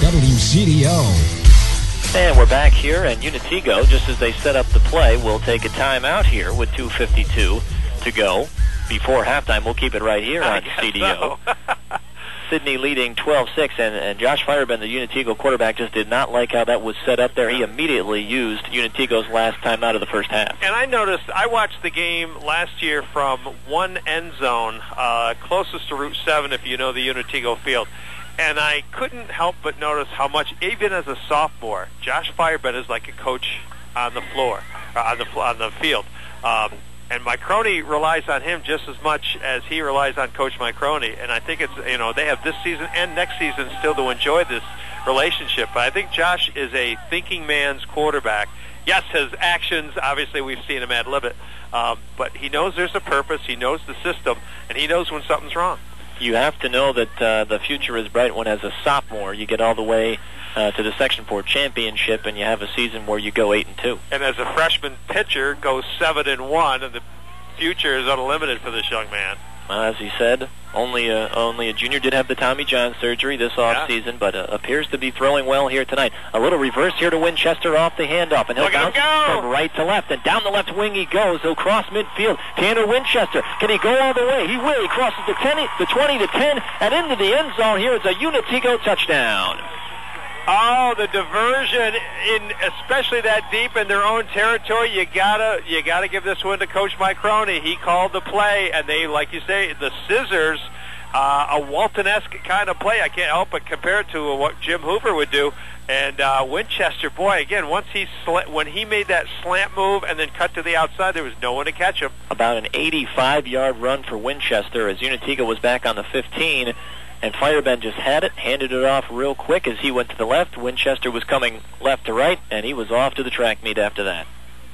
WCDO. And we're back here, and Unitego, just as they set up the play, will take a timeout here with 2:52 to go before halftime. We'll keep it right here on CDO. So. Sidney leading 12-6, and Josh Fireman, the Unitego quarterback, just did not like how that was set up there. He immediately used Unitego's last timeout of the first half. And I noticed, I watched the game last year from one end zone, closest to Route 7 if you know the Unitego field. And I couldn't help but notice how much, even as a sophomore, Josh Fireman is like a coach on the floor, on the field. And Microne relies on him just as much as he relies on Coach Microne. And I think it's, they have this season and next season still to enjoy this relationship. But I think Josh is a thinking man's quarterback. Yes, his actions, obviously we've seen him ad-lib it. But he knows there's a purpose, he knows the system, and he knows when something's wrong. You have to know that the future is bright when, as a sophomore, you get all the way to the Section 4 championship, and you have a season where you go 8-2. And as a freshman pitcher, goes 7-1, and the future is unlimited for this young man. As he said, only a junior, did have the Tommy John surgery this offseason, but appears to be throwing well here tonight. A little reverse here to Winchester off the handoff, and he'll bounce from right to left, and down the left wing he goes. He'll cross midfield. Tanner Winchester, can he go all the way? He will. He crosses the 20 to 10, and into the end zone here is a Unitego touchdown. Oh, the diversion, especially that deep in their own territory. You gotta give this one to Coach Mike Croney. He called the play, and they, like you say, the scissors, a Walton-esque kind of play. I can't help but compare it to what Jim Hoover would do. And Winchester, boy, again, when he made that slant move and then cut to the outside, there was no one to catch him. About an 85-yard run for Winchester as Unatico was back on the 15. And Firebend just had it, handed it off real quick as he went to the left. Winchester was coming left to right, and he was off to the track meet after that.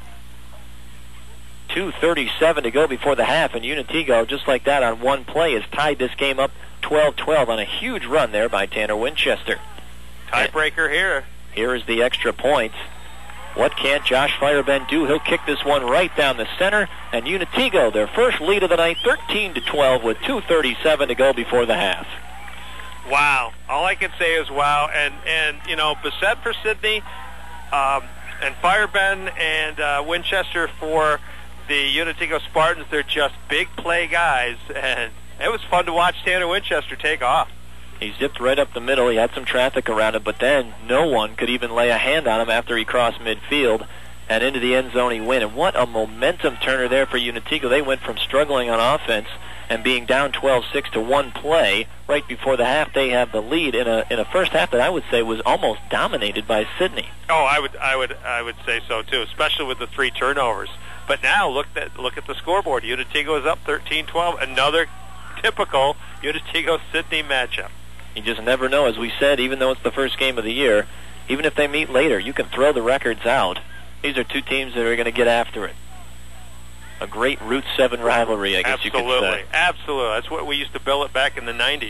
2:37 to go before the half, and Unatico, just like that on one play, has tied this game up 12-12 on a huge run there by Tanner Winchester. Tiebreaker here. Here is the extra point. What can't Josh Firebend do? He'll kick this one right down the center, and Unatico, their first lead of the night, 13-12 with 2:37 to go before the half. Wow. All I can say is wow. And you know, Bissett for Sidney, and Firebend and Winchester for the Unatico Spartans. They're just big play guys, and it was fun to watch Tanner Winchester take off. He zipped right up the middle. He had some traffic around him, but then no one could even lay a hand on him after he crossed midfield. And into the end zone he went. And what a momentum turner there for Unatico. They went from struggling on offense and being down 12-6 to one play right before the half. They have the lead in a first half that I would say was almost dominated by Sidney. Oh, I would say so too, especially with the 3 turnovers. But now look at the scoreboard. Unatico is up 13-12. Another typical Unatico-Sidney matchup. You just never know. As we said, even though it's the first game of the year, even if they meet later, you can throw the records out. These are two teams that are going to get after it. A great Route 7 rivalry, I guess you could say. Absolutely. That's what we used to bill it back in the 90s.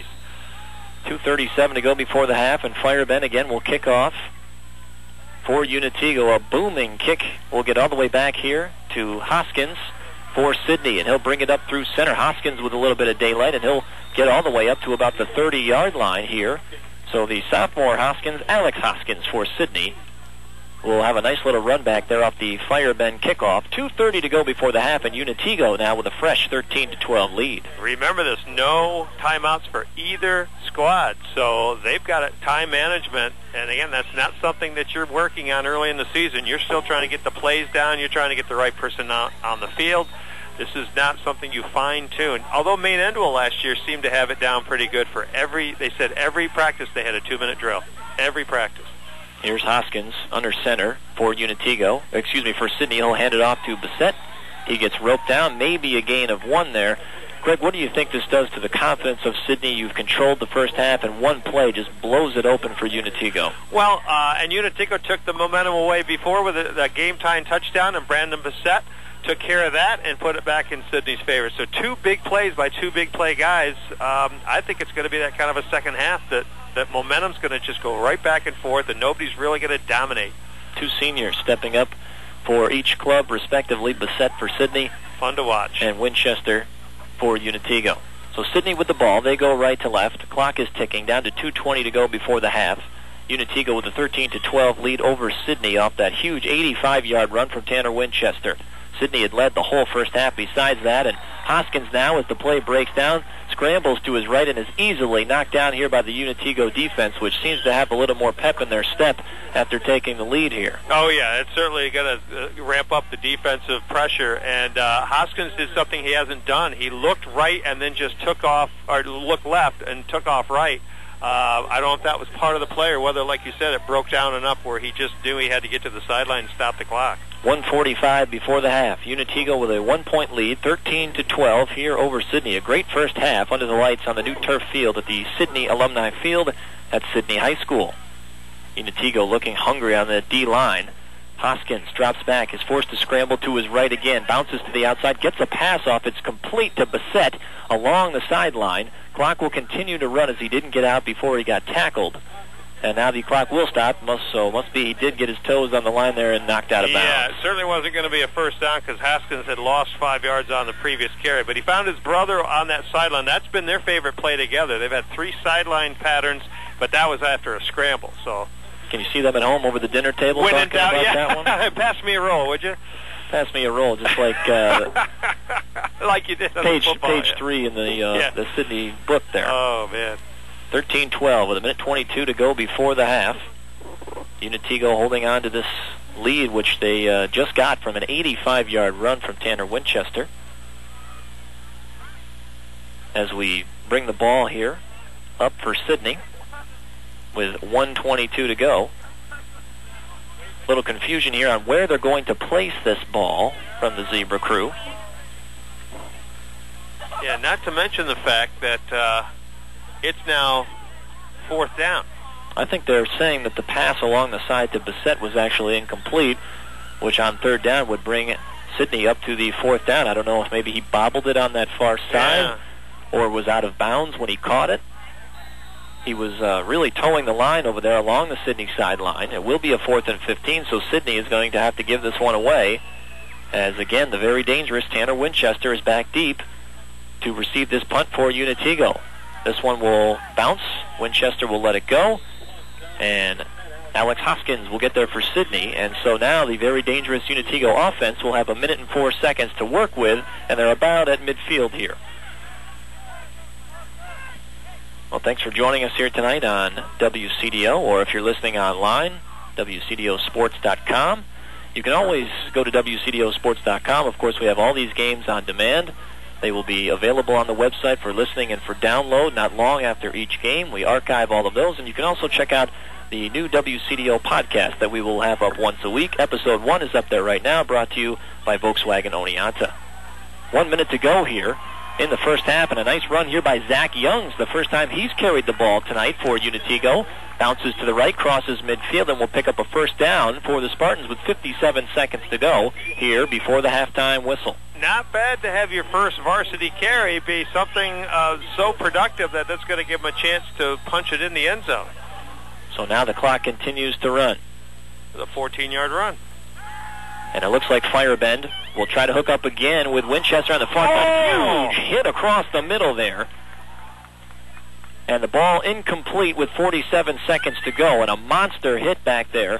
2:37 to go before the half, and Firebend again will kick off for Unatico. A booming kick will get all the way back here to Hoskins for Sidney, and he'll bring it up through center. Hoskins with a little bit of daylight, and he'll get all the way up to about the 30-yard line here. So the sophomore Hoskins, Alex Hoskins for Sidney, will have a nice little run back there off the Firebend kickoff. 2:30 to go before the half, and Unatico now with a fresh 13-12 lead. Remember this, no timeouts for either squad, so they've got time management, and again, that's not something that you're working on early in the season. You're still trying to get the plays down, you're trying to get the right person out on the field. This is not something you fine-tune. Although Maine Endwell last year seemed to have it down pretty good for every practice they had a 2-minute drill. Every practice. Here's Hoskins under center for Unatico. For Sidney. He'll hand it off to Bissett. He gets roped down. Maybe a gain of 1 there. Greg, what do you think this does to the confidence of Sidney? You've controlled the first half, and one play just blows it open for Unatico. Well, and Unatico took the momentum away before with a game-tying touchdown, and Brandon Bissett took care of that and put it back in Sidney's favor. So 2 big plays by 2 big play guys. I think it's going to be that kind of a second half that momentum's going to just go right back and forth, and nobody's really going to dominate. 2 seniors stepping up for each club, respectively. Bissett for Sidney. Fun to watch. And Winchester for Unatico. So Sidney with the ball. They go right to left. The clock is ticking. Down to 2:20 to go before the half. Unatico with a 13-12 lead over Sidney off that huge 85-yard run from Tanner Winchester. Sidney had led the whole first half besides that, and Hoskins now, as the play breaks down, scrambles to his right and is easily knocked down here by the Unatico defense, which seems to have a little more pep in their step after taking the lead here. Oh, yeah, it's certainly going to ramp up the defensive pressure, and Hoskins did something he hasn't done. He looked right and then just took off, or looked left and took off right. I don't know if that was part of the play or whether, like you said, it broke down enough where he just knew he had to get to the sideline and stop the clock. 1:45 before the half. Unatico with a 1-point lead, 13-12 here over Sidney. A great first half under the lights on the new turf field at the Sidney Alumni Field at Sidney High School. Unatico looking hungry on the D-line. Hoskins drops back, is forced to scramble to his right again, bounces to the outside, gets a pass off. It's complete to Bissett along the sideline. Clock will continue to run as he didn't get out before he got tackled. And now the clock will stop. Must be he did get his toes on the line there and knocked out of bounds. Yeah, it certainly wasn't going to be a first down because Hoskins had lost 5 yards on the previous carry. But he found his brother on that sideline. That's been their favorite play together. They've had 3 sideline patterns, but that was after a scramble. So, can you see them at home over the dinner table talking about that one? Pass me a roll, would you? Pass me a roll, just like like you did on page the football, 3 in the Sidney book there. Oh, man. 13-12 with 1:22 to go before the half. Unitigo holding on to this lead, which they just got from an 85-yard run from Tanner Winchester. As we bring the ball here up for Sidney with 1:22 to go. Little confusion here on where they're going to place this ball from the Zebra crew. Yeah, not to mention the fact that it's now 4th down. I think they're saying that the pass along the side to Bissett was actually incomplete, which on 3rd down would bring Sidney up to the 4th down. I don't know if maybe he bobbled it on that far side or was out of bounds when he caught it. He was really towing the line over there along the Sidney sideline. It will be a 4th and 15, so Sidney is going to have to give this one away, as again the very dangerous Tanner Winchester is back deep to receive this punt for Unitigo. This one will bounce. Winchester will let it go, and Alex Hoskins will get there for Sidney. And so now the very dangerous Unitigo offense will have 1 minute and 4 seconds to work with, and they're about at midfield here. Well, thanks for joining us here tonight on WCDO, or if you're listening online, WCDOsports.com. You can always go to WCDOsports.com. Of course, we have all these games on demand. They will be available on the website for listening and for download not long after each game. We archive all of those, and you can also check out the new WCDO podcast that we will have up once a week. Episode 1 is up there right now, brought to you by Volkswagen Oneonta. 1 minute to go here in the first half, and a nice run here by Zach Youngs, the first time he's carried the ball tonight for Unitigo. Bounces to the right, crosses midfield, and will pick up a 1st down for the Spartans with 57 seconds to go here before the halftime whistle. Not bad to have your first varsity carry be something so productive that that's going to give him a chance to punch it in the end zone. So now the clock continues to run. With a 14-yard run. And it looks like Firebend will try to hook up again with Winchester on the far side. Huge hit across the middle there. And the ball incomplete with 47 seconds to go, and a monster hit back there.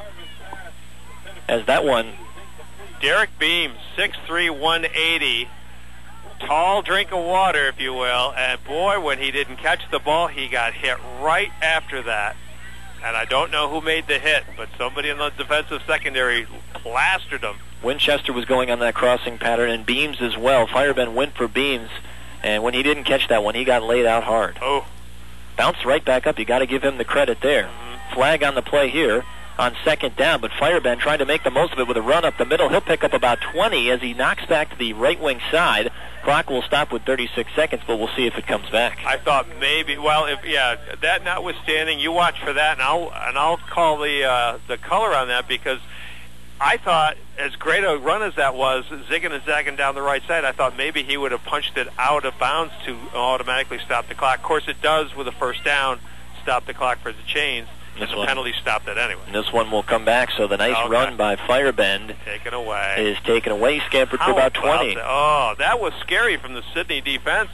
As that one... Derek Beams, 6'3", 180. Tall drink of water, if you will. And boy, when he didn't catch the ball, he got hit right after that. And I don't know who made the hit, but somebody in the defensive secondary plastered him. Winchester was going on that crossing pattern, and Beams as well. Firebend went for Beams, and when he didn't catch that one, he got laid out hard. Oh. Bounced right back up. You got to give him the credit there. Mm-hmm. Flag on the play here on 2nd down, but Firebend trying to make the most of it with a run up the middle. He'll pick up about 20 as he knocks back to the right wing side. Clock will stop with 36 seconds, but we'll see if it comes back. I thought maybe, well, that notwithstanding, you watch for that, and I'll call the color on that, because I thought, as great a run as that was, zigging and zagging down the right side, I thought maybe he would have punched it out of bounds to automatically stop the clock. Of course, it does with a 1st down, stop the clock for the chains. And the penalty stopped it anyway. And this one will come back, so the nice run by Firebend is taken away, scampered for about 20. That was scary from the Sidney defense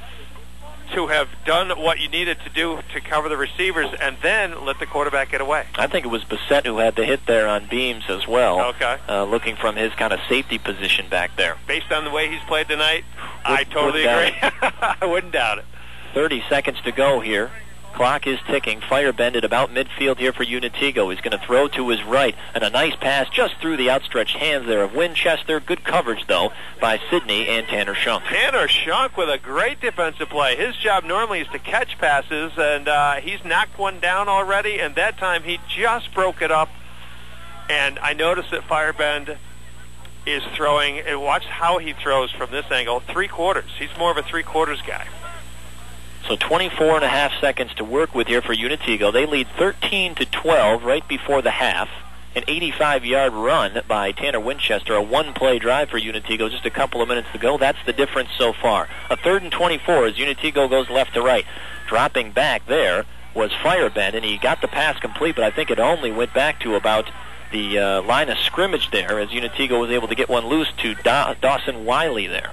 to have done what you needed to do to cover the receivers and then let the quarterback get away. I think it was Bissett who had the hit there on Beams as well. Okay. Looking from his kind of safety position back there. Based on the way he's played tonight, I totally agree. I wouldn't doubt it. 30 seconds to go here. Clock is ticking. Firebend at about midfield here for Unitigo. He's going to throw to his right, and a nice pass just through the outstretched hands there of Winchester. Good coverage, though, by Sidney and Tanner Schunk. Tanner Schunk with a great defensive play. His job normally is to catch passes, and he's knocked one down already, and that time he just broke it up. And I noticed that Firebend is throwing, and watch how he throws from this angle, 3/4. He's more of a 3/4 guy. So 24 and a half seconds to work with here for Unitigo. They lead 13-12 right before the half. An 85-yard run by Tanner Winchester, a one-play drive for Unitigo just a couple of minutes to go. That's the difference so far. A 3rd and 24 as Unitigo goes left to right. Dropping back there was Firebend, and he got the pass complete, but I think it only went back to about the line of scrimmage there as Unitigo was able to get one loose to Dawson Wiley there.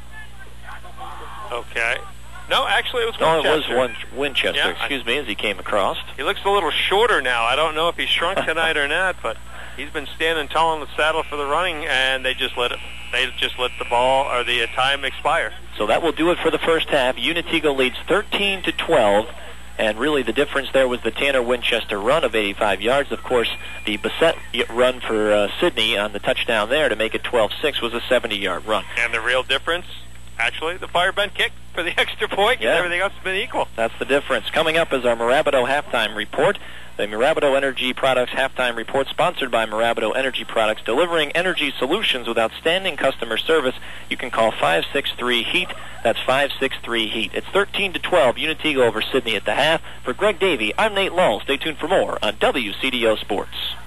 Okay. No, actually it was Winchester. No, it was Winchester, excuse me, as he came across. He looks a little shorter now. I don't know if he shrunk tonight or not, but he's been standing tall in the saddle for the running, and they just let the ball or the time expire. So that will do it for the first half. Unitigo leads 13-12 And really the difference there was the Tanner Winchester run of 85 yards. Of course, the Bassett run for Sidney on the touchdown there to make it 12-6 was a 70-yard run. And the real difference, actually, the Firebend kick for the extra point, and everything else has been equal. That's the difference. Coming up is our Mirabito halftime report. The Mirabito Energy Products halftime report, sponsored by Mirabito Energy Products, delivering energy solutions with outstanding customer service. You can call 563-HEAT. That's 563-HEAT. It's 13-12, Unity over Sidney at the half. For Greg Davey, I'm Nate Lull. Stay tuned for more on WCDO Sports.